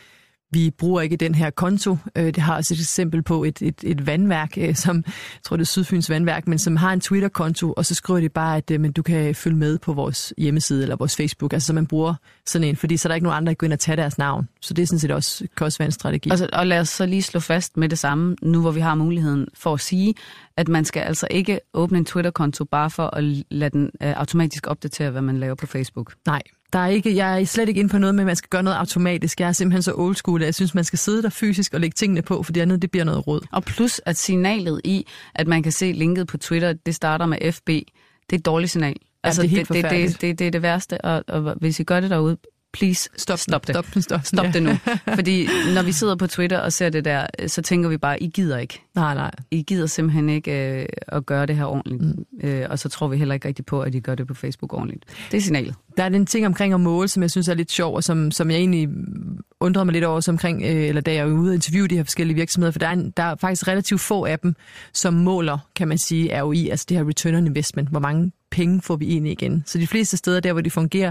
vi bruger ikke den her konto. Det har også et eksempel på et, et, et vandværk, som, jeg tror det er Sydfyns vandværk, men som har en Twitter-konto, og så skriver de bare, at men du kan følge med på vores hjemmeside eller vores Facebook, altså så man bruger sådan en, fordi så er der ikke nogen andre, der går ind og tager deres navn. Så det er sådan set også, kan også være en strategi. Og, så, og lad os så lige slå fast med det samme, nu hvor vi har muligheden for at sige, at man skal altså ikke åbne en Twitter-konto bare for at lade den uh, automatisk opdatere, hvad man laver på Facebook. Nej. Der er ikke, jeg er slet ikke inde på noget med, at man skal gøre noget automatisk. Jeg er simpelthen så old school, at jeg synes, man skal sidde der fysisk og lægge tingene på, for det andet, det bliver noget råd. Og plus, at signalet i, at man kan se linket på Twitter, det starter med F B, det er et dårligt signal. Altså, ja, det er helt det, det, det, det, det er det værste, og, og hvis I gør det derude, please stop, stop det. Stop, stop, stop ja. det nu. Fordi når vi sidder på Twitter og ser det der, så tænker vi bare, I gider ikke. Nej, nej. I gider simpelthen ikke øh, at gøre det her ordentligt. Mm. Øh, og så tror vi heller ikke rigtig på, at I gør det på Facebook ordentligt. Det er signalet. Der er den ting omkring at måle, som jeg synes er lidt sjov, og som, som jeg egentlig undrede mig lidt over, som omkring, øh, eller da jeg er ude og interviewe de her forskellige virksomheder, for der er, en, der er faktisk relativt få af dem, som måler, kan man sige, R O I, altså det her return on investment, hvor mange penge får vi egentlig igen. Så de fleste steder, der hvor de fungerer,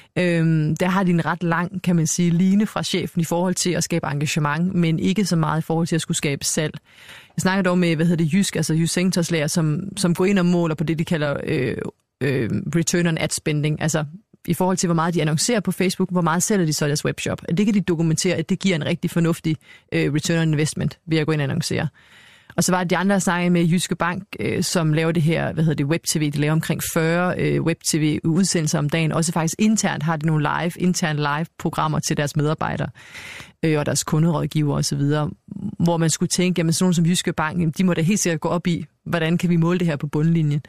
øhm, der har de en ret lang, kan man sige, line fra chefen i forhold til at skabe engagement, men ikke så meget i forhold til at skulle skabe salg. Jeg snakker dog med, hvad hedder det, Jysk, altså Jysk Sektorslærer, som, som går ind og måler på det, de kalder øh, øh, return on ad spending, altså i forhold til, hvor meget de annoncerer på Facebook, hvor meget sælger de så deres webshop. Det kan de dokumentere, at det giver en rigtig fornuftig øh, return on investment ved at gå ind og annoncere. Og så var det de andre, der snakkede med Jyske Bank, øh, som laver det her, hvad hedder det, web-tv. De laver omkring fyrre øh, web-tv-udsendelser om dagen. Også faktisk internt har de nogle live, interne live-programmer til deres medarbejdere øh, og deres kunderådgiver osv., hvor man skulle tænke, jamen sådan nogle som Jyske Bank, jamen, de må da helt sikkert gå op i, hvordan kan vi måle det her på bundlinjen.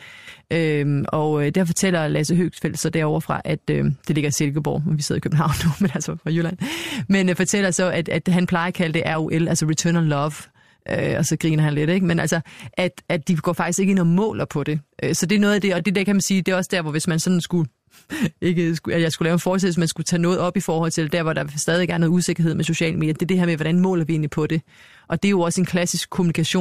Øh, og øh, der fortæller Lasse Høgsfeldt så derovre fra, at øh, det ligger i Silkeborg, men vi sidder i København nu, men altså fra Jylland. Men øh, fortæller så, at, at han plejer at kalde det R O L, altså Return on Love. Øh, og så griner han lidt, ikke? Men altså, at, at de går faktisk ikke ind og måler på det. Øh, så det er noget af det, og det der kan man sige, det er også der, hvor hvis man sådan skulle, ikke, at jeg skulle lave en forestilling, hvis man skulle tage noget op i forhold til der, hvor der stadig er noget usikkerhed med sociale medier, det er det her med, hvordan måler vi egentlig på det? Og det er jo også en klassisk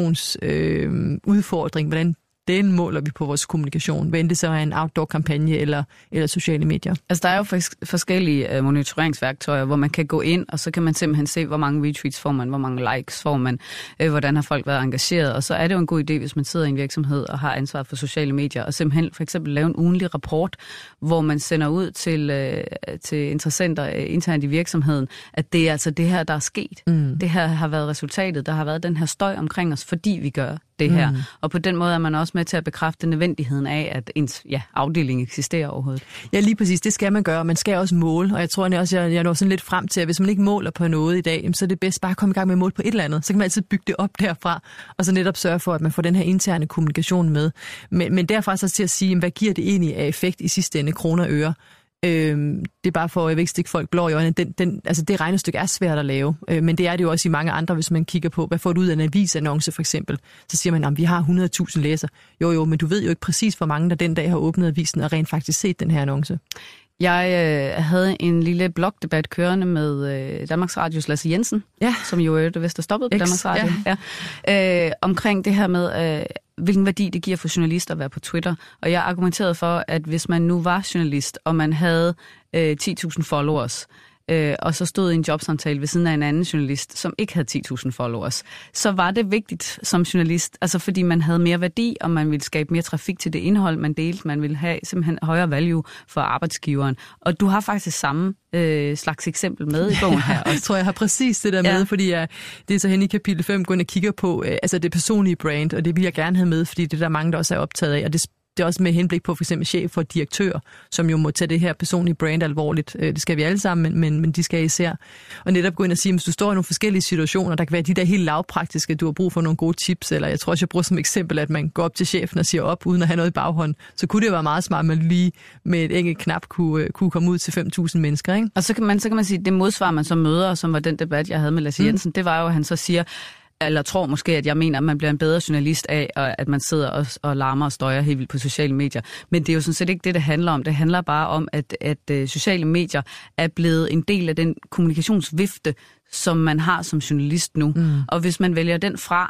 kommunikationsudfordring, øh, hvordan den måler vi på vores kommunikation, hvad end det så er en outdoor-kampagne eller, eller sociale medier. Altså, der er jo forskellige uh, monitoreringsværktøjer, hvor man kan gå ind, og så kan man simpelthen se, hvor mange retweets får man, hvor mange likes får man, øh, hvordan har folk været engageret. Og så er det jo en god idé, hvis man sidder i en virksomhed og har ansvar for sociale medier, og simpelthen for eksempel lave en ugenlig rapport, hvor man sender ud til, øh, til interessenter øh, internt i virksomheden, at det er altså det her, der er sket. Mm. Det her har været resultatet. Der har været den her støj omkring os, fordi vi gør det her. Mm. Og på den måde er man også med til at bekræfte nødvendigheden af, at ens ja, afdeling eksisterer overhovedet. Ja, lige præcis. Det skal man gøre. Man skal også måle. Og jeg tror jeg også, jeg, jeg når sådan lidt frem til, at hvis man ikke måler på noget i dag, så er det bedst bare at komme i gang med at måle på et eller andet. Så kan man altid bygge det op derfra, og så netop sørge for, at man får den her interne kommunikation med. Men, men derfra så til at sige, hvad giver det egentlig af effekt i sidste ende, kroner og øre? Øhm, det er bare for, at jeg vil ikke stikke folk blå i øjnene. Den, den, altså det regnestykke er svært at lave, øh, men det er det jo også i mange andre, hvis man kigger på, hvad får du ud af en avisannonce for eksempel. Så siger man, at vi har hundrede tusind læsere. Jo jo, men du ved jo ikke præcis, hvor mange der den dag har åbnet avisen og rent faktisk set den her annonce. Jeg øh, havde en lille blogdebat kørende med øh, Danmarks Radios Lasse Jensen, ja. som jo er det vist er stoppet på X, Danmarks Radio, ja. Ja. Øh, omkring det her med, øh, hvilken værdi det giver for journalister at være på Twitter. Og jeg argumenterede for, at hvis man nu var journalist, og man havde øh, ti tusind followers, øh, og så stod i en jobsamtale ved siden af en anden journalist, som ikke havde ti tusind followers, så var det vigtigt som journalist, altså fordi man havde mere værdi, og man ville skabe mere trafik til det indhold, man delte. Man ville have simpelthen højere value for arbejdsgiveren. Og du har faktisk samme øh, slags eksempel med i bogen her. Jeg tror, jeg har præcis det der med, ja. Fordi jeg, det er så hen i kapitel fem, går ind og kigger på øh, altså det personlige brand, og det vil jeg gerne have med, fordi det er der mange, der også er optaget af, og det Det er også med henblik på for eksempel chef og direktør, som jo må tage det her personlige brand alvorligt. Det skal vi alle sammen, men, men, men de skal især. Og netop gå ind og sige, hvis du står i nogle forskellige situationer, der kan være de der helt lavpraktiske, du har brug for nogle gode tips, eller jeg tror også, jeg bruger som eksempel, at man går op til chefen og siger op, uden at have noget i baghånd. Så kunne det være meget smart, at man lige med et enkelt knap kunne, kunne komme ud til fem tusind mennesker. Ikke? Og så kan man, så kan man sige, at det modsvar, man så møder, som var den debat, jeg havde med Lasse Jensen, mm. det var jo, at han så siger, eller tror måske, at jeg mener, at man bliver en bedre journalist af, at man sidder og, og larmer og støjer helt vildt på sociale medier. Men det er jo sådan set ikke det, det handler om. Det handler bare om, at, at sociale medier er blevet en del af den kommunikationsvifte, som man har som journalist nu. Mm. Og hvis man vælger den fra,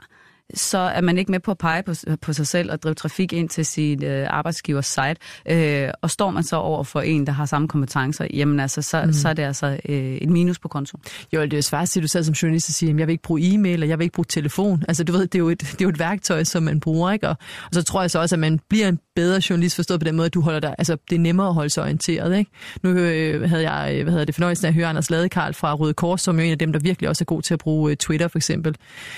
så er man ikke med på at pege på, på sig selv og drive trafik ind til sin øh, arbejdsgivers site. Øh, og står man så over for en, der har samme kompetencer, jamen altså, så, mm. så er det altså øh, et minus på konto. Jo, det er svært, at du sad som journalist og siger, at jeg vil ikke bruge e-mail, og jeg vil ikke bruge telefon. Altså, du ved, det er jo et, det er jo et værktøj, som man bruger, ikke? Og, og så tror jeg så også, at man bliver en bedre journalist forstået på den måde, at du holder dig, altså, det er nemmere at holde sig orienteret, ikke? Nu øh, havde jeg, hvad hedder det, fornøjelsen af at høre Anders Ladekarl fra Røde Kors, som er en af dem, der virkelig også er god til at bruge uh, Twitter, for eksempel,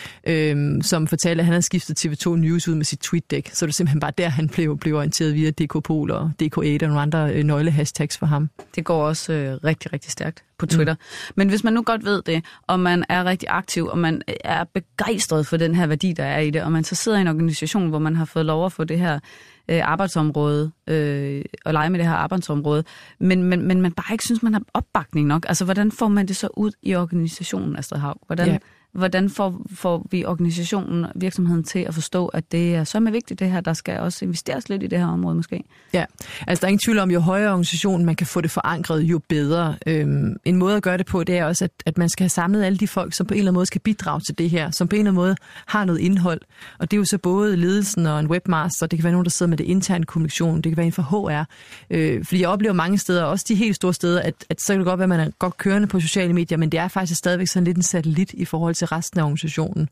øh, som fortalte, at han havde skiftet T V to News ud med sit tweet-dæk, så det er simpelthen bare der, han blev, blev orienteret via D K Pol og D K otte og nogle andre øh, nøglehashtags for ham. Det går også øh, rigtig, rigtig stærkt på Twitter. Mm. Men hvis man nu godt ved det, og man er rigtig aktiv, og man er begejstret for den her værdi, der er i det, og man så sidder i en organisation, hvor man har fået lov at få det her øh, arbejdsområde, øh, og lege med det her arbejdsområde, men, men, men man bare ikke synes, man har opbakning nok. Altså, hvordan får man det så ud i organisationen, Astrid Haug? Hvordan... Yeah. Hvordan får, får vi organisationen, virksomheden til at forstå, at det er så meget vigtigt det her, der skal også investeres lidt i det her område måske? Ja, altså der er ingen tvivl om, jo højere organisationen man kan få det forankret, jo bedre. Øhm, en måde at gøre det på, det er også, at, at man skal have samlet alle de folk, som på en eller anden måde skal bidrage til det her, som på en eller anden måde har noget indhold. Og det er jo så både ledelsen og en webmaster, det kan være nogen, der sidder med det interne kommunikation, det kan være en fra H R. Øh, fordi jeg oplever mange steder, også de helt store steder, at, at så kan det godt være, at man er godt kørende på sociale medier, men det er faktisk stadigvæk sådan lidt en satellit i forhold til til resten af organisationen.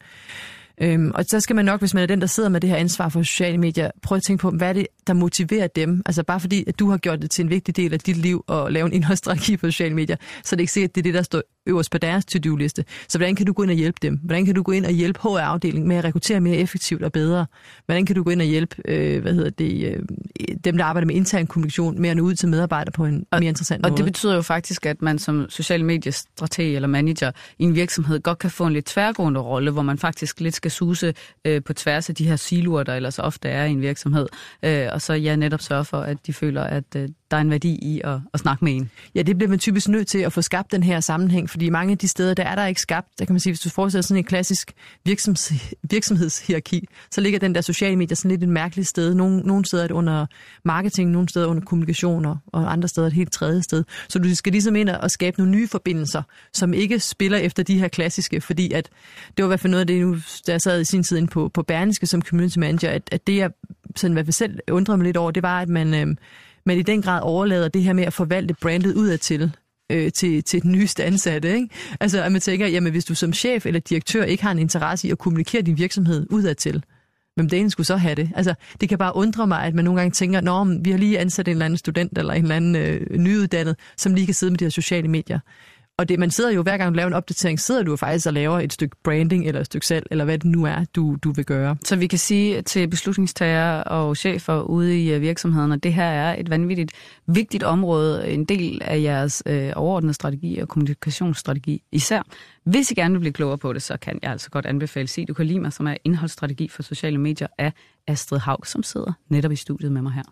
Øhm, og så skal man nok, hvis man er den, der sidder med det her ansvar for sociale medier, prøve at tænke på, hvad er det, der motiverer dem? Altså bare fordi, at du har gjort det til en vigtig del af dit liv at lave en indholdsstrategi på sociale medier, så er det ikke sikkert, at det er det, der står øverst på deres to-do-liste. Så hvordan kan du gå ind og hjælpe dem? Hvordan kan du gå ind og hjælpe H R-afdelingen med at rekruttere mere effektivt og bedre? Hvordan kan du gå ind og hjælpe øh, hvad hedder det, øh, dem, der arbejder med intern kommunikation, med at nå ud til medarbejdere på en og, mere interessant og måde? Og det betyder jo faktisk, at man som social mediestrateg eller manager i en virksomhed godt kan få en lidt tværgående rolle, hvor man faktisk lidt skal suse øh, på tværs af de her siloer, der ellers ofte er i en virksomhed. Øh, og så ja, netop sørge for, at de føler, at øh, der er en værdi i at, at snakke med en. Ja, det bliver man typisk nødt til at få skabt den her sammenhæng, fordi mange af de steder, der er der ikke skabt, der kan man sige, hvis du forestiller sådan en klassisk virksomheds, virksomhedshierarki, så ligger den der sociale medier sådan lidt et mærkeligt sted. Nogle, nogle steder er det under marketing, nogle steder under kommunikation, og andre steder er det et helt tredje sted. Så du skal ligesom ind og skabe nogle nye forbindelser, som ikke spiller efter de her klassiske, fordi at det var i hvert fald noget af det, nu, der jeg sad i sin tid inde på, på Berlingske som community manager, at, at det jeg sådan i hvert fald selv undrede mig lidt over, det var, at man, øh, man i den grad overlader det her med at forvalte brandet udadtil. Øh, til, til den nyeste ansatte, ikke? Altså, at man tænker, jamen hvis du som chef eller direktør ikke har en interesse i at kommunikere din virksomhed udadtil, hvem delen skulle så have det? Altså, det kan bare undre mig, at man nogle gange tænker, nå, vi har lige ansat en eller anden student eller en eller anden øh, nyuddannet, som lige kan sidde med de her sociale medier. Og det, man sidder jo, hver gang du laver en opdatering, sidder du jo faktisk og laver et stykke branding eller et stykke salg, eller hvad det nu er, du, du vil gøre. Så vi kan sige til beslutningstagere og chefer ude i virksomheden, at det her er et vanvittigt vigtigt område, en del af jeres øh, overordnede strategi og kommunikationsstrategi især. Hvis I gerne vil blive klogere på det, så kan jeg altså godt anbefale Sig du kan lide mig, som er indholdsstrategi for sociale medier af Astrid Haug, som sidder netop i studiet med mig her.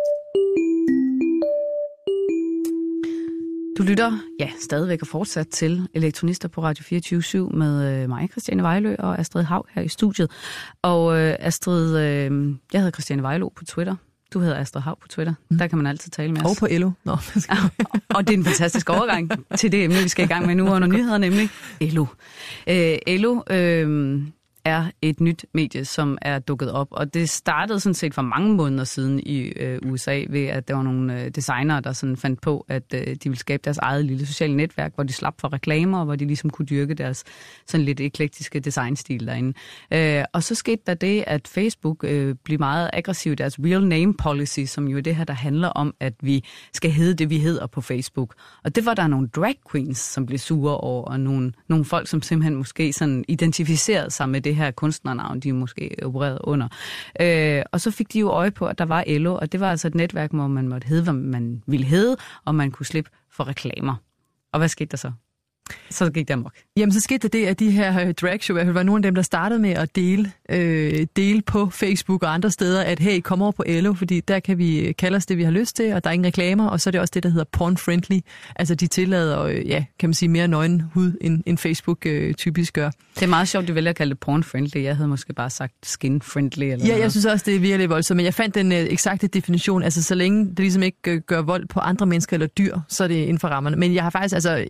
Du lytter, ja, stadigvæk og fortsat til Elektronister på Radio fireogtyve syv med øh, mig, Christiane Vejlø, og Astrid Haug her i studiet. Og øh, Astrid, øh, jeg hedder Christiane Vejlø på Twitter. Du hedder Astrid Haug på Twitter. Mm. Der kan man altid tale med os. Og på Elo. Nå. Og det er en fantastisk overgang til det emne, vi skal i gang med nu under nyheder, nemlig Elo. Øh, Elo... Øh, er et nyt medie, som er dukket op, og det startede sådan set for mange måneder siden i øh, U S A, ved at der var nogle øh, designere, der sådan fandt på, at øh, de ville skabe deres eget lille sociale netværk, hvor de slap for reklamer, og hvor de ligesom kunne dyrke deres sådan lidt eklektiske designstil derinde. Øh, og så skete der det, at Facebook øh, blev meget aggressiv i deres real name policy, som jo er det her, der handler om, at vi skal hedde det, vi hedder på Facebook. Og det var der nogle drag queens, som blev sure over, og nogle, nogle folk, som simpelthen måske sådan identificerede sig med det her kunstnernavn, de måske opererede under. Øh, og så fik de jo øje på, at der var Elo, og det var altså et netværk, hvor man måtte hedde, hvad man ville hedde, og man kunne slippe for reklamer. Og hvad skete der så? Så gik det amok. Jamen, så skete det, at de her dragshow, var nogle af dem, der startede med at dele, øh, dele på Facebook og andre steder, at hey, kom over på Elo, fordi der kan vi kalde os det, vi har lyst til, og der er ingen reklamer, og så er det også det, der hedder porn-friendly. Altså, de tillader, øh, ja, kan man sige, mere nøgen hud, end, end Facebook øh, typisk gør. Det er meget sjovt, du vælger at kalde det porn-friendly. Jeg havde måske bare sagt skin-friendly. Eller ja, noget. Jeg synes også, det er virkelig voldsomt, men jeg fandt den øh, eksakte definition. Altså, så længe det ligesom ikke øh, gør vold på andre mennesker eller dyr, så er det inden for rammerne. Men jeg har faktisk, altså...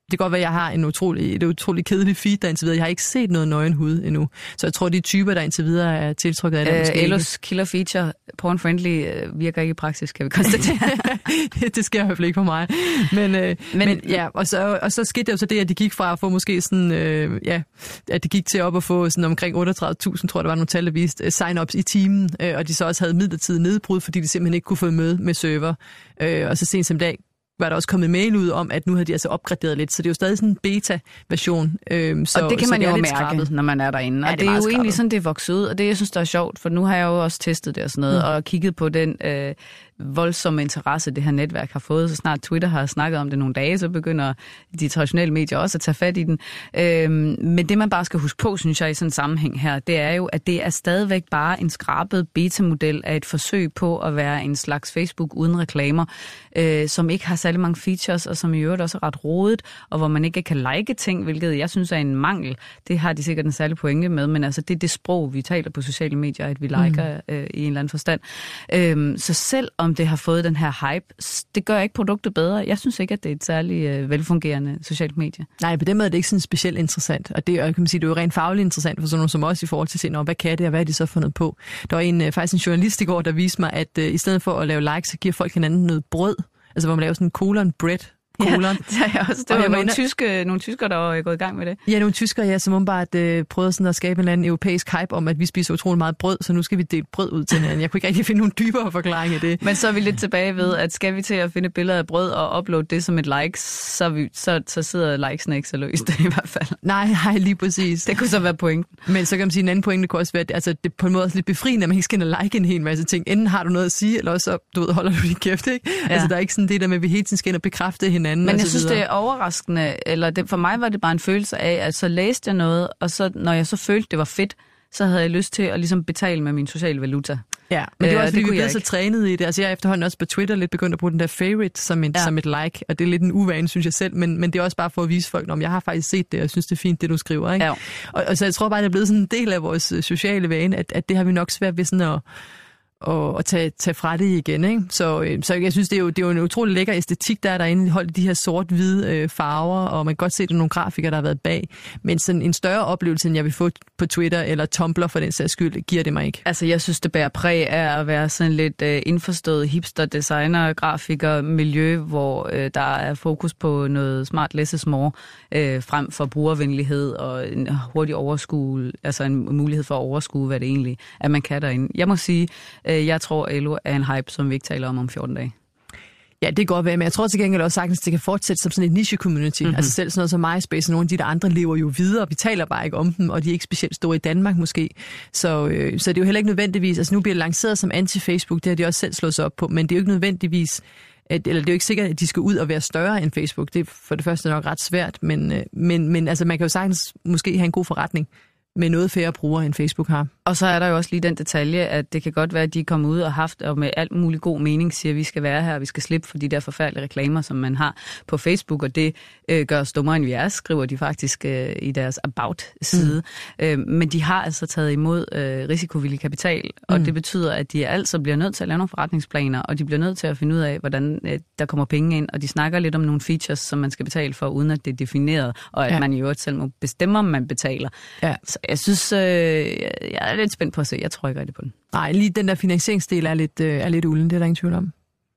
Det kan godt være, at jeg har en utrolig, et utrolig kedelig feed, der indtil videre. Jeg har ikke set noget nøgen hud endnu. Så jeg tror, de typer, der indtil videre er tiltrykket af det, måske Elos killer feature, porn-friendly, virker ikke i praksis, kan vi konstatere. det, det sker i hvert fald ikke for mig. Men, øh, men, men ja, og så, og så skete det jo så det, at de gik fra at få måske sådan, øh, ja, at de gik til op at få sådan omkring otteogtredive tusind, tror jeg, der var nogle tal, der viste, sign-ups i timen, øh, og de så også havde midlertidigt nedbrud, fordi de simpelthen ikke kunne få møde med server. Øh, og så sent som dag var der også kommet mail ud om, at nu havde de altså opgraderet lidt, så det er jo stadig sådan en beta-version. Øhm, så, og det kan man jo mærke, skrabet, når man er derinde. Og ja, det, det er, er jo skrabet. egentlig sådan, det er vokset ud, og det, jeg synes, der er sjovt, for nu har jeg jo også testet det og sådan noget, mm. og kigget på den øh, voldsomme interesse, det her netværk har fået. Så snart Twitter har snakket om det nogle dage, så begynder de traditionelle medier også at tage fat i den. Øhm, men det, man bare skal huske på, synes jeg, i sådan en sammenhæng her, det er jo, at det er stadigvæk bare en skrabet beta-model af et forsøg på at være en slags Facebook uden reklamer, øh, som ikke har særlig mange features, og som i øvrigt også er ret rodet, og hvor man ikke kan like ting, hvilket jeg synes er en mangel. Det har de sikkert en særlig pointe med, men altså det er det sprog, vi taler på sociale medier, at vi liker mm. øh, i en eller anden forstand. Øhm, så selv om det har fået den her hype, det gør ikke produktet bedre. Jeg synes ikke, at det er et særligt øh, velfungerende socialt medie. Nej, på den måde er det ikke sådan specielt interessant, og det, kan man sige, det er jo rent fagligt interessant for sådan nogle som os i forhold til at se, hvad kan det, og hvad er de så fundet på. Der var en, faktisk en journalist i går, der viste mig, at øh, i stedet for at lave likes, så giver folk hinanden noget brød, altså hvor man laver sådan en colon bread. Kolon. Ja, det har jeg også. Det var nogle, tyske, nogle tyskere, der var gået i gang med det. Ja, nogle tyskere, ja, som umiddelbart øh, prøvede sådan at skabe en eller anden europæisk hype om, at vi spiser utrolig meget brød, så nu skal vi dele brød ud til hinanden. Jeg kunne ikke rigtig finde nogen dybere forklaring af det. Men så er vi lidt tilbage ved, at skal vi til at finde billeder af brød og uploade det som et like, så, vi, så, så sidder likesene ikke så løst i hvert fald. Nej, nej, lige præcis. Det kunne så være pointen. Men så kan man sige, en anden pointe kunne også være, at altså, det er på en måde også lidt befriende, at man ikke skal ind og like en hel masse ting. Enten har du noget at sige, eller også du ved, holder du din kæft, ikke? Ja. Altså, der er ikke sådan det der med, at vi hele tiden skal ind og bekræfte hinanden. Men og jeg så synes, videre. det er overraskende, eller det, for mig var det bare en følelse af, at så læste jeg noget, og så, når jeg så følte, det var fedt, så havde jeg lyst til at ligesom betale med min sociale valuta. Ja, men det er også, fordi øh, vi bliver så trænet i det. Altså jeg er efterhånden også på Twitter lidt begyndt at bruge den der favorite som et, ja. som et like, og det er lidt en uvane, synes jeg selv, men, men det er også bare for at vise folk, om jeg har faktisk set det, og jeg synes, det er fint, det du skriver. Ikke? Ja. Og, og så jeg tror bare, det er blevet sådan en del af vores sociale vane, at, at det har vi nok svært ved sådan at og, og tage, tage fra det igen, ikke? Så, så jeg synes, det er, jo, det er jo en utrolig lækker æstetik, der er derinde, holdt de her sort-hvide øh, farver, og man kan godt se, at der er nogle grafikere, der har været bag. Men sådan en større oplevelse, end jeg vil få på Twitter eller Tumblr for den sags skyld, giver det mig ikke. Altså, jeg synes, det bærer præg af at være sådan lidt øh, indforstået hipster-designer, grafiker, miljø, hvor øh, der er fokus på noget smart less is more, øh, frem for brugervenlighed og en hurtig overskue, altså en mulighed for at overskue, hvad det egentlig er, at man kan derinde. Jeg må sige, jeg tror, at Elo er en hype, som vi ikke taler om om fjorten dage. Ja, det kan godt være, men jeg tror til gengæld også sagtens, at det kan fortsætte som sådan et niche-community. Mm-hmm. Altså selv sådan noget som MySpace og nogle af de der andre lever jo videre. Vi taler bare ikke om dem, og de er ikke specielt store i Danmark måske. Så, øh, så det er jo heller ikke nødvendigvis, altså nu bliver det lanceret som anti-Facebook, det har de også selv slået sig op på, men det er jo ikke nødvendigvis, at, eller det er jo ikke sikkert, at de skal ud og være større end Facebook. Det er for det første nok ret svært, men, øh, men, men altså man kan jo sagtens måske have en god forretning med noget færre brugere, end Facebook har. Og så er der jo også lige den detalje, at det kan godt være, at de er kommet ud og haft, og med alt mulig god mening siger, at vi skal være her, og vi skal slippe for de der forfærdelige reklamer, som man har på Facebook, og det øh, gør os dummere, end vi er, skriver de faktisk øh, i deres About-side. Mm. Øh, men de har altså taget imod øh, risikovillig kapital, og mm. det betyder, at de altså bliver nødt til at lave nogle forretningsplaner, og de bliver nødt til at finde ud af, hvordan øh, der kommer penge ind, og de snakker lidt om nogle features, som man skal betale for, uden at det er defineret, og at ja. man i øvrigt selv må bestemme, om man betaler. Ja. Så jeg synes, øh, jeg er lidt spændt på at se. Jeg tror ikke rigtig på den. Nej, lige den der finansieringsdel er lidt, øh, er lidt ulden, det er der ingen tvivl om.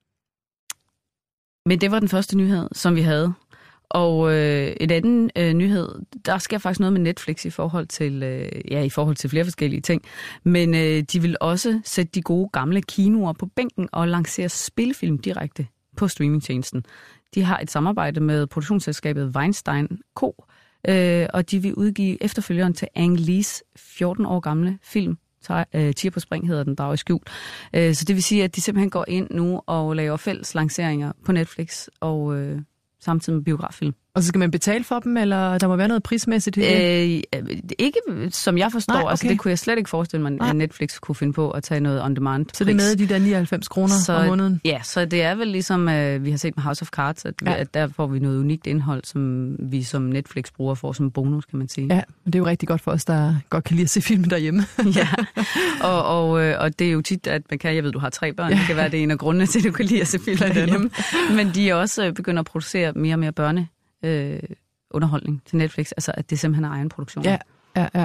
Men det var den første nyhed, som vi havde. Og øh, en anden øh, nyhed, der sker faktisk noget med Netflix i forhold til, øh, ja, i forhold til flere forskellige ting. Men øh, de vil også sætte de gode gamle kinoer på bænken og lancere spillefilm direkte på streamingtjenesten. De har et samarbejde med produktionsselskabet Weinstein Co., Øh, og de vil udgive efterfølgeren til Ang Lees fjorten år gamle film. Øh, Tiger på spring hedder den, Drag i skjul. Øh, så det vil sige, at de simpelthen går ind nu og laver fælles lanceringer på Netflix og øh, samtidig med biograffilm. Og så skal man betale for dem, eller der må være noget prismæssigt i det? Øh, ikke som jeg forstår. Nej, okay. Altså, det kunne jeg slet ikke forestille mig, at Netflix kunne finde på at tage noget on demand. Så det er med de der nioghalvfems kroner så, om måneden? Ja, så det er vel ligesom uh, vi har set med House of Cards, at, ja. at der får vi noget unikt indhold, som vi som Netflix-brugere får som bonus, kan man sige. Ja, men det er jo rigtig godt for os, der godt kan lide at se film derhjemme. Ja, og, og, og det er jo tit, at man kan, jeg ved, du har tre børn, ja. Det kan være, det er en af grundene til, at du kan lide at se film derhjemme. Men de er også begyndt at producere mere og mere børne. Øh, underholdning til Netflix, altså at det simpelthen er egen produktion. Ja, ja, ja.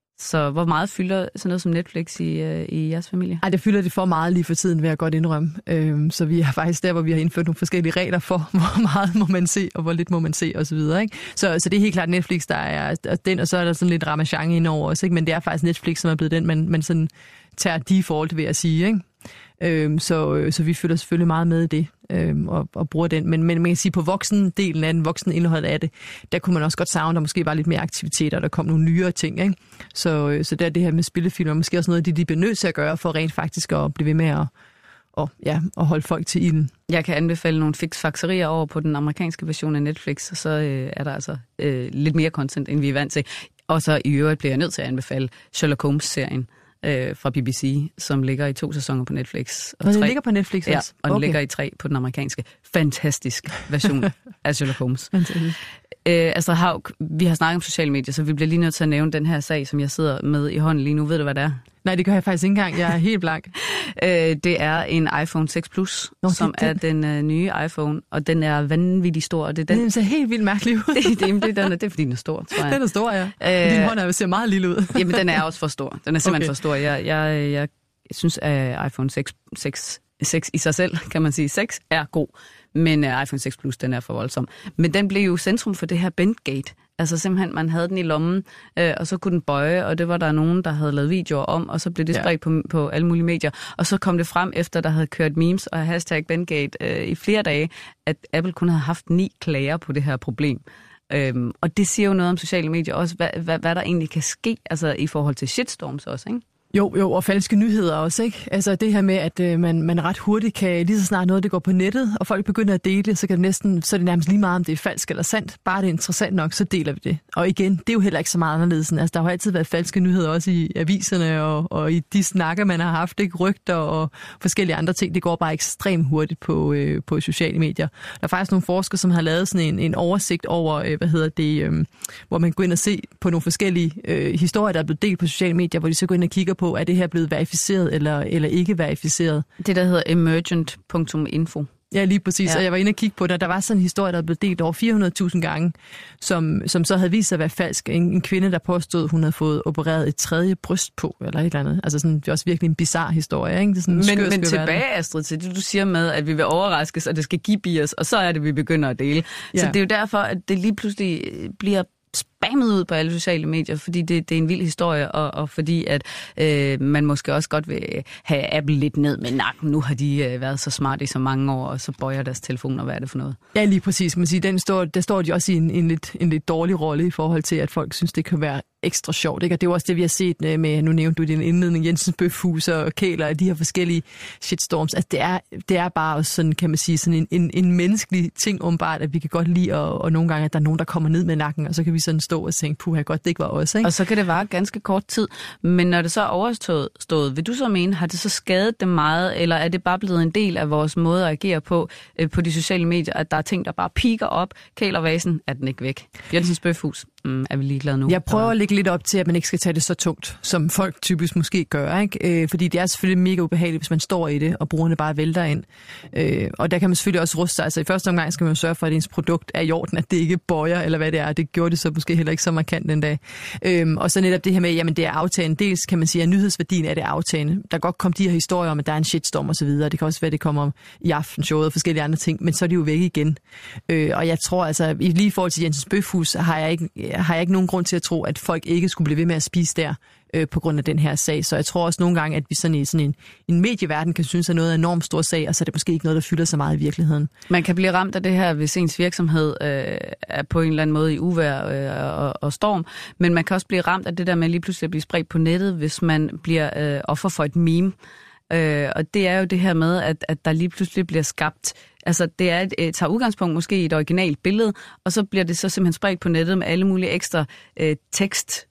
Så hvor meget fylder sådan noget som Netflix i, øh, i jeres familie? Ej, det fylder det for meget lige for tiden, vil jeg godt indrømme. Øhm, så vi er faktisk der, hvor vi har indført nogle forskellige regler for, hvor meget må man se, og hvor lidt må man se, osv. Så, så, så det er helt klart Netflix, der er den, og så er der sådan lidt ramachan indover os, ikke? Men det er faktisk Netflix, som er blevet den, man, man sådan tager default, vil jeg sige, ikke? Øhm, så, så vi følger selvfølgelig meget med i det øhm, og, og bruger den. Men, men man kan sige, på voksendelen af den, voksne indhold af det, der kunne man også godt savne, der måske var lidt mere aktiviteter, der kom nogle nyere ting. Ikke? Så, så der er det her med spillefilm, og måske også noget, de, de bliver nødt til at gøre, for rent faktisk at blive ved med at, og, ja, at holde folk til ilden. Jeg kan anbefale nogle fiksfakserier over på den amerikanske version af Netflix, og så øh, er der altså øh, lidt mere content, end vi er vant til. Og så i øvrigt bliver jeg nødt til at anbefale Sherlock Holmes-serien øh, fra B B C, som ligger i to sæsoner på Netflix. Og, og den ligger på Netflix også? Ja, og den okay. ligger i tre på den amerikanske. Fantastisk version af Sherlock Holmes. Fantastisk. Øh, altså, Haug, vi har snakket om sociale medier, så vi bliver lige nødt til at nævne den her sag, som jeg sidder med i hånden lige nu. Ved du, hvad det er? Nej, det gør jeg faktisk ikke engang. Jeg er helt blank. øh, det er en iPhone seks Plus, Nå, som er den øh, nye iPhone, og den er vanvittigt stor. Og det er den, den ser helt vildt mærkelig ud. det, det, det, den er, det er, fordi den er stor, tror jeg. Den er stor, ja. Øh, Din hånd er, ser meget lille ud. Jamen, den er også for stor. Den er simpelthen okay. for stor. Jeg, jeg, jeg synes, at iPhone seks, seks, seks i sig selv, kan man sige, seks er god. Men uh, iPhone seks Plus, den er for voldsom. Men den blev jo centrum for det her Bendgate. Altså simpelthen, man havde den i lommen, øh, og så kunne den bøje, og det var der nogen, der havde lavet videoer om, og så blev det spredt ja. på, på alle mulige medier. Og så kom det frem, efter der havde kørt memes og hashtag Bendgate øh, i flere dage, at Apple kun havde haft ni klager på det her problem. Øhm, og det siger jo noget om sociale medier også, hvad, hvad, hvad der egentlig kan ske, altså i forhold til shitstorms også, ikke? Jo, jo, og falske nyheder også, ikke? Altså det her med, at øh, man, man ret hurtigt kan, lige så snart noget, det går på nettet, og folk begynder at dele det, så kan det næsten, så er det nærmest lige meget, om det er falsk eller sandt. Bare det er interessant nok, så deler vi det. Og igen, det er jo heller ikke så meget anderledes. Altså der har jo altid været falske nyheder, også i aviserne, og, og i de snakker, man har haft, ikke? Rygter og forskellige andre ting. Det går bare ekstremt hurtigt på, øh, på sociale medier. Der er faktisk nogle forskere, som har lavet sådan en, en oversigt over, øh, hvad hedder det, øh, hvor man går ind og se på nogle forskellige øh, historier, der er blevet delt på sociale medier, hvor de så går ind og kigger på, er det her blevet verificeret eller, eller ikke verificeret. Det, der hedder emergent punktum info. Ja, lige præcis. Ja. Og jeg var inde og kigge på det, der var sådan en historie, der blev delt over fire hundrede tusind gange, som, som så havde vist sig at være falsk. En, en kvinde, der påstod, hun havde fået opereret et tredje bryst på, eller et eller andet. Altså sådan, det er også virkelig en bizarre historie, ikke? Det er sådan en men skør, men skør tilbage, verden. Astrid, til det, du siger med, at vi vil overraskes, og det skal give bias, og så er det, vi begynder at dele. Ja. Så det er jo derfor, at det lige pludselig bliver spammet ud på alle sociale medier, fordi det, det er en vild historie, og, og fordi at øh, man måske også godt vil have Apple lidt ned med nakken. Nu har de øh, været så smarte i så mange år, og så bøjer deres telefoner. Hvad er det for noget? Ja, lige præcis. Man siger, den står, der står de også i en, en, lidt, en lidt dårlig rolle i forhold til, at folk synes, det kan være ekstra sjovt. Ikke? Og det er jo også det, vi har set med, nu nævnte du din indledning, Jensens Bøfhus og Kæler, og de her forskellige shitstorms. Altså, det er, det er bare også sådan, kan man sige, sådan en, en, en menneskelig ting åbenbart, at vi kan godt lide, og, og nogle gange, at der er nogen, der kommer ned med nakken, og så kan vi sådan stå og tænke, puha, godt, det ikke var os. Ikke? Og så kan det vare ganske kort tid. Men når det så er overstået, vil du så mene, har det så skadet dem meget, eller er det bare blevet en del af vores måde at agere på, øh, på de sociale medier, at der er ting, der bare piker op, Kælervasen, er den ikke væk. Jensens Bøfhus, mm, er vi ligeglade nu? Jeg prøver at lægge lidt op til, at man ikke skal tage det så tungt, som folk typisk måske gør, ikke? Øh, fordi det er selvfølgelig mega ubehageligt, hvis man står i det, og brugerne bare vælter ind. Øh, og der kan man selvfølgelig også ruste sig. Altså i første omgang skal man jo sørge for, at ens produkt er i orden, at det ikke bøjer, eller hvad det er. Det gjorde det så måske heller ikke så markant den dag. Øh, og så netop det her med, jamen det er aftagende. Dels kan man sige, at nyhedsværdien er det aftagende. Der kan godt komme de her historier om, at der er en shitstorm og så videre. Det kan også være, at det kommer i aftenshowet og forskellige andre ting, men så er de jo væk igen. Øh, og jeg tror altså, lige i forhold til Jensens Bøfhus, har jeg ikke, har jeg ikke nogen grund til at tro, at folk ikke skulle blive ved med at spise der øh, på grund af den her sag. Så jeg tror også nogle gange, at vi sådan i sådan en, en medieverden kan synes, at noget er en enormt stor sag, og så er det måske ikke noget, der fylder så meget i virkeligheden. Man kan blive ramt af det her, hvis ens virksomhed øh, er på en eller anden måde i uvejr øh, og, og storm, men man kan også blive ramt af det der med lige pludselig at blive spredt på nettet, hvis man bliver øh, offer for et meme. Øh, og det er jo det her med, at, at der lige pludselig bliver skabt, altså det er et, et, tager udgangspunkt måske i et originalt billede, og så bliver det så simpelthen spredt på nettet med alle mulige ekstra øh, tekst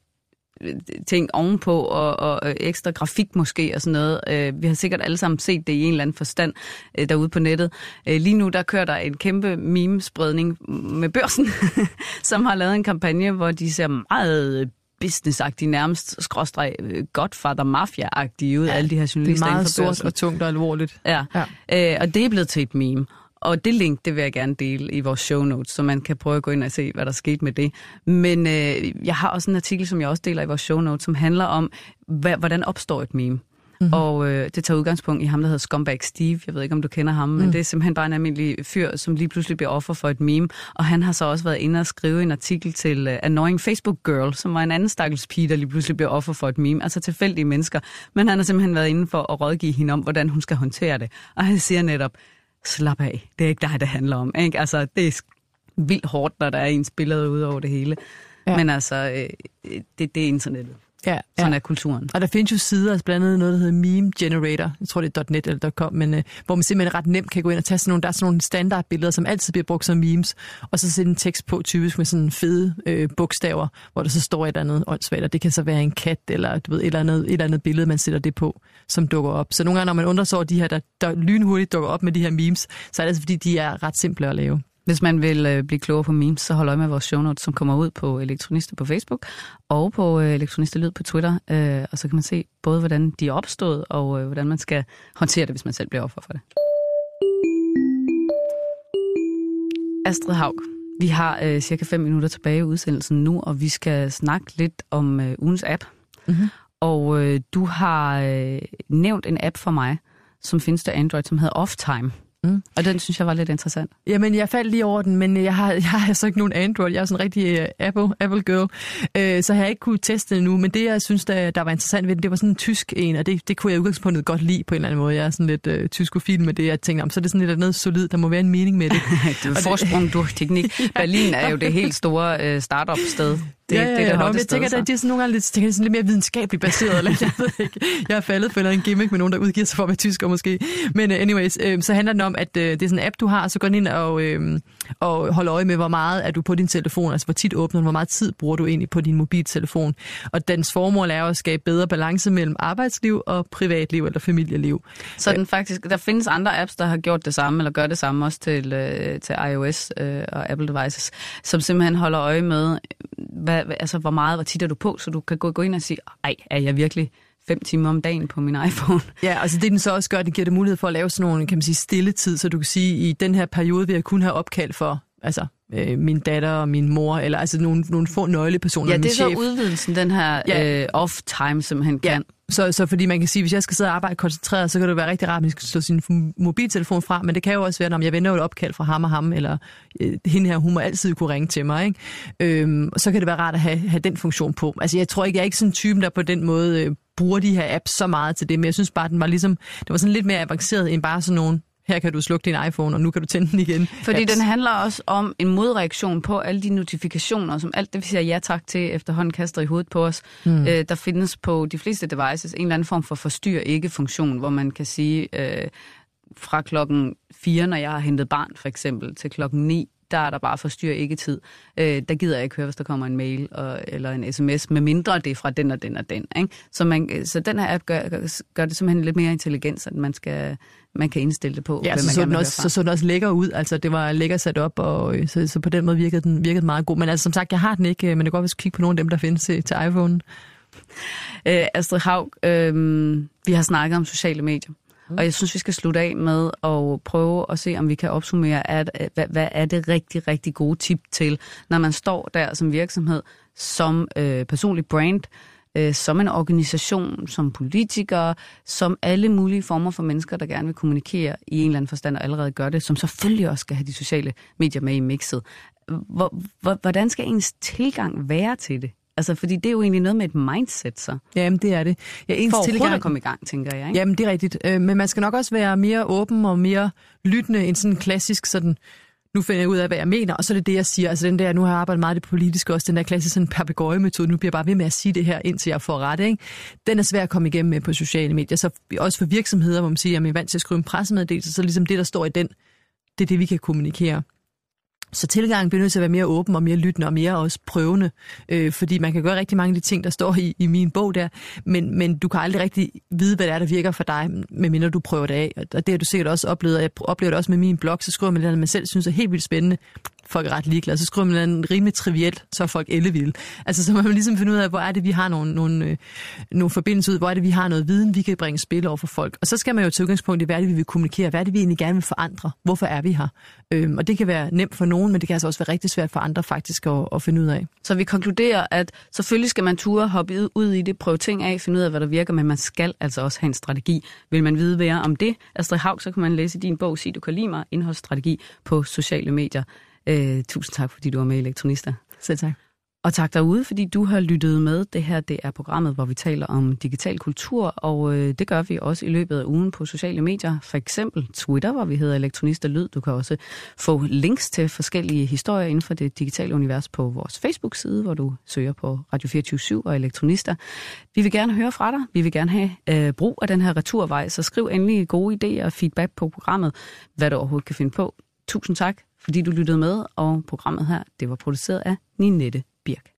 ting ovenpå, og, og ekstra grafik måske, og sådan noget. Øh, vi har sikkert alle sammen set det i en eller anden forstand øh, derude på nettet. Øh, lige nu, der kører der en kæmpe meme-spredning med Børsen, som har lavet en kampagne, hvor de ser meget businessagtige, nærmest skråstreg Godfather Mafia-agtige ud, ja, alle de her journalister. Det er meget stort og tungt og alvorligt. Ja, ja. Øh, og det er blevet til et meme. Og det link, det vil jeg gerne dele i vores show notes, så man kan prøve at gå ind og se, hvad der skete med det. Men øh, jeg har også en artikel, som jeg også deler i vores show notes, som handler om, hvad, hvordan opstår et meme. Mm-hmm. Og øh, det tager udgangspunkt i ham, der hedder Scumbag Steve. Jeg ved ikke, om du kender ham, mm. men det er simpelthen bare en almindelig fyr, som lige pludselig bliver offer for et meme. Og han har så også været inde og skrive en artikel til uh, Annoying Facebook Girl, som var en anden stakkels pige, der lige pludselig bliver offer for et meme. Altså tilfældige mennesker. Men han har simpelthen været inde for at rådgive hende om, hvordan hun skal håndtere det. Og han siger netop, slap af, det er ikke dig, det handler om. Ikke? Altså, det er vildt hårdt, når der er ens billeder ud over det hele. Ja. Men altså, øh, det, det er internettet. Ja, sådan ja. er kulturen. Og der findes jo sider, altså blandt andet noget, der hedder Meme Generator, jeg tror det er .net eller .com, men uh, hvor man simpelthen ret nemt kan gå ind og tage sådan nogle, der er sådan nogle standardbilleder, som altid bliver brugt som memes, og så sætte en tekst på typisk med sådan fede øh, bogstaver, hvor der så står et eller andet åndssvagt, og det kan så være en kat, eller du ved, et eller andet, et eller andet billede, man sætter det på, som dukker op. Så nogle gange, når man undrer sig over de her, der, der lynhurtigt dukker op med de her memes, så er det altså fordi, de er ret simple at lave. Hvis man vil øh, blive klogere på memes, så hold øje med vores show notes, som kommer ud på Elektronister på Facebook og på øh, Elektronister Lyd på Twitter. Øh, og så kan man se både, hvordan de er opstået, og øh, hvordan man skal håndtere det, hvis man selv bliver offer for det. Astrid Haug, vi har øh, cirka fem minutter tilbage i udsendelsen nu, og vi skal snakke lidt om øh, ugens app. Mm-hmm. Og øh, du har øh, nævnt en app for mig, som findes til Android, som hedder Offtime. Mm. Og den synes jeg var lidt interessant. Jamen, jeg faldt lige over den, men jeg har, jeg har så ikke nogen Android. Jeg er sådan en rigtig uh, Apple, Apple girl, uh, så jeg har ikke kunnet teste det nu. Men det, jeg synes, der, der var interessant ved den, det var sådan en tysk en, og det, det kunne jeg i udgangspunktet godt lide på en eller anden måde. Jeg er sådan lidt uh, tyskofil med det, jeg tænkte om, så er det sådan lidt noget solid, der må være en mening med det. Det er forsprung durch teknik. Berlin er jo det helt store uh, startup-sted. Det, ja, ja, ja. det, der Nå, jeg tænker, at det er sådan nogle gange lidt, tænker, sådan lidt mere videnskabeligt baseret. Eller, jeg, ved ikke. Jeg er faldet for en gimmick med nogen, der udgiver sig for at være tysker måske. Men uh, anyways, uh, så handler det om, at uh, det er sådan en app, du har, og så går den ind og, uh, og holder øje med, hvor meget er du på din telefon, altså hvor tit åbner den, hvor meget tid bruger du egentlig på din mobiltelefon. Og dens formål er at skabe bedre balance mellem arbejdsliv og privatliv eller familieliv. Så den faktisk, der findes andre apps, der har gjort det samme, eller gør det samme også til, uh, til iOS uh, og Apple devices, som simpelthen holder øje med, hvad altså hvor meget, hvor tit er du på, så du kan gå, gå ind og sige, ej, er jeg virkelig fem timer om dagen på min iPhone? Ja, altså det den så også gør, det giver dig mulighed for at lave sådan nogle, kan man sige, stilletid, så du kan sige, i den her periode vil jeg kun have opkald for, altså øh, min datter og min mor, eller altså nogle, nogle få nøglepersoner. Ja, det er så chef. udvidelsen, den her ja. øh, off-time simpelthen kan. Ja. Så, så fordi man kan sige, hvis jeg skal sidde og arbejde koncentreret, så kan det være rigtig rart, at man skal slå sin mobiltelefon fra, men det kan jo også være, når jeg vender et opkald fra ham og ham, eller øh, hende her, hun må altid kunne ringe til mig, ikke? Øhm, så kan det være rart at have, have den funktion på. Altså jeg tror ikke, jeg er ikke sådan en typen, der på den måde øh, bruger de her apps så meget til det, men jeg synes bare, den var ligesom, det var sådan lidt mere avanceret end bare sådan nogle, her kan du slukke din iPhone, og nu kan du tænde den igen. Fordi apps. Den handler også om en modreaktion på alle de notifikationer, som alt det, vi siger ja tak til, efterhånden kaster i hovedet på os. Hmm. Øh, der findes på de fleste devices en eller anden form for forstyr ikke-funktion, hvor man kan sige, øh, fra klokken fire, når jeg har hentet barn for eksempel, til klokken ni, der er der bare forstyr ikke tid. Øh, der gider jeg ikke høre, hvis der kommer en mail og, eller en sms, med mindre det er fra den og den og den. Ikke? Så, man, så den her app gør, gør, gør det simpelthen lidt mere intelligens, at man, skal, man kan indstille det på. Ja, så, så, den også, så så den også lækker ud. Altså, det var lækker sat op, og så, så på den måde virkede den virkede meget god. Men altså, som sagt, jeg har den ikke, men det er godt, hvis du kigger på nogle af dem, der findes til, til iPhone. Øh, Astrid Haug, øh, vi har snakket om sociale medier. Og jeg synes, vi skal slutte af med at prøve at se, om vi kan opsummere, at, hvad, hvad er det rigtig, rigtig gode tip til, når man står der som virksomhed, som øh, personlig brand, øh, som en organisation, som politiker, som alle mulige former for mennesker, der gerne vil kommunikere i en eller anden forstand og allerede gør det, som selvfølgelig også skal have de sociale medier med i mixet. Hvor, hvor, hvordan skal ens tilgang være til det? Altså, fordi det er jo egentlig noget med et mindset, så. Jamen, det er det. Ja, ens for tilgang... at komme i gang, tænker jeg, ikke? Jamen, det er rigtigt. Men man skal nok også være mere åben og mere lyttende end sådan klassisk sådan, nu finder jeg ud af, hvad jeg mener, og så er det det, jeg siger. Altså den der, nu har jeg arbejdet meget det politiske også, den der klassiske sådan papegøje-metode, nu bliver jeg bare ved med at sige det her, indtil jeg får ret, ikke? Den er svær at komme igennem med på sociale medier. Så også for virksomheder, hvor man siger, at jeg er vant til at skrive en pressemeddelelse, så ligesom det, der står i den, det er det, vi kan kommunikere. Så tilgangen bliver nødt til at være mere åben og mere lyttende og mere også prøvende, øh, fordi man kan gøre rigtig mange af de ting, der står i, i min bog der, men, men du kan aldrig rigtig vide, hvad det er, der virker for dig, medmindre du prøver det af. Og det har du sikkert også oplevet, og jeg oplever det også med min blog, så skriver man det, man selv synes er helt vildt spændende. folk er ret ligeglade. Så skriver man noget rimelig trivielt, så er folk ellevilde. Altså, så må man ligesom finde ud af, hvor er det, vi har nogle, nogle, øh, nogle forbindelser ud, hvor er det, vi har noget viden, vi kan bringe i spil over for folk. Og så skal man jo til udgangspunkt i, hvad er det, vi vil kommunikere, hvad er det, vi egentlig gerne vil forandre, hvorfor er vi her? Øhm, og det kan være nemt for nogen, men det kan altså også være rigtig svært for andre faktisk at, at finde ud af. Så vi konkluderer, at selvfølgelig skal man ture, hoppe ud i det, prøve ting af, finde ud af, hvad der virker, men man skal altså også have en strategi. Vil man vide mere om det, Astrid Haug, så kan man læse i din bog, Sig du kan lide mig, indholdsstrategi på sociale medier. Øh, tusind tak, fordi du var med i Elektronista. Selv tak. Og tak derude, fordi du har lyttet med. Det her, det er programmet, hvor vi taler om digital kultur, og øh, det gør vi også i løbet af ugen på sociale medier. For eksempel Twitter, hvor vi hedder Elektronista Lyd. Du kan også få links til forskellige historier inden for det digitale univers på vores Facebook-side, hvor du søger på Radio fireogtyve syv og Elektronista. Vi vil gerne høre fra dig. Vi vil gerne have øh, brug af den her returvej, så skriv endelig gode idéer og feedback på programmet, hvad du overhovedet kan finde på. Tusind tak, fordi du lyttede med, og programmet her, det var produceret af Ninette Birk.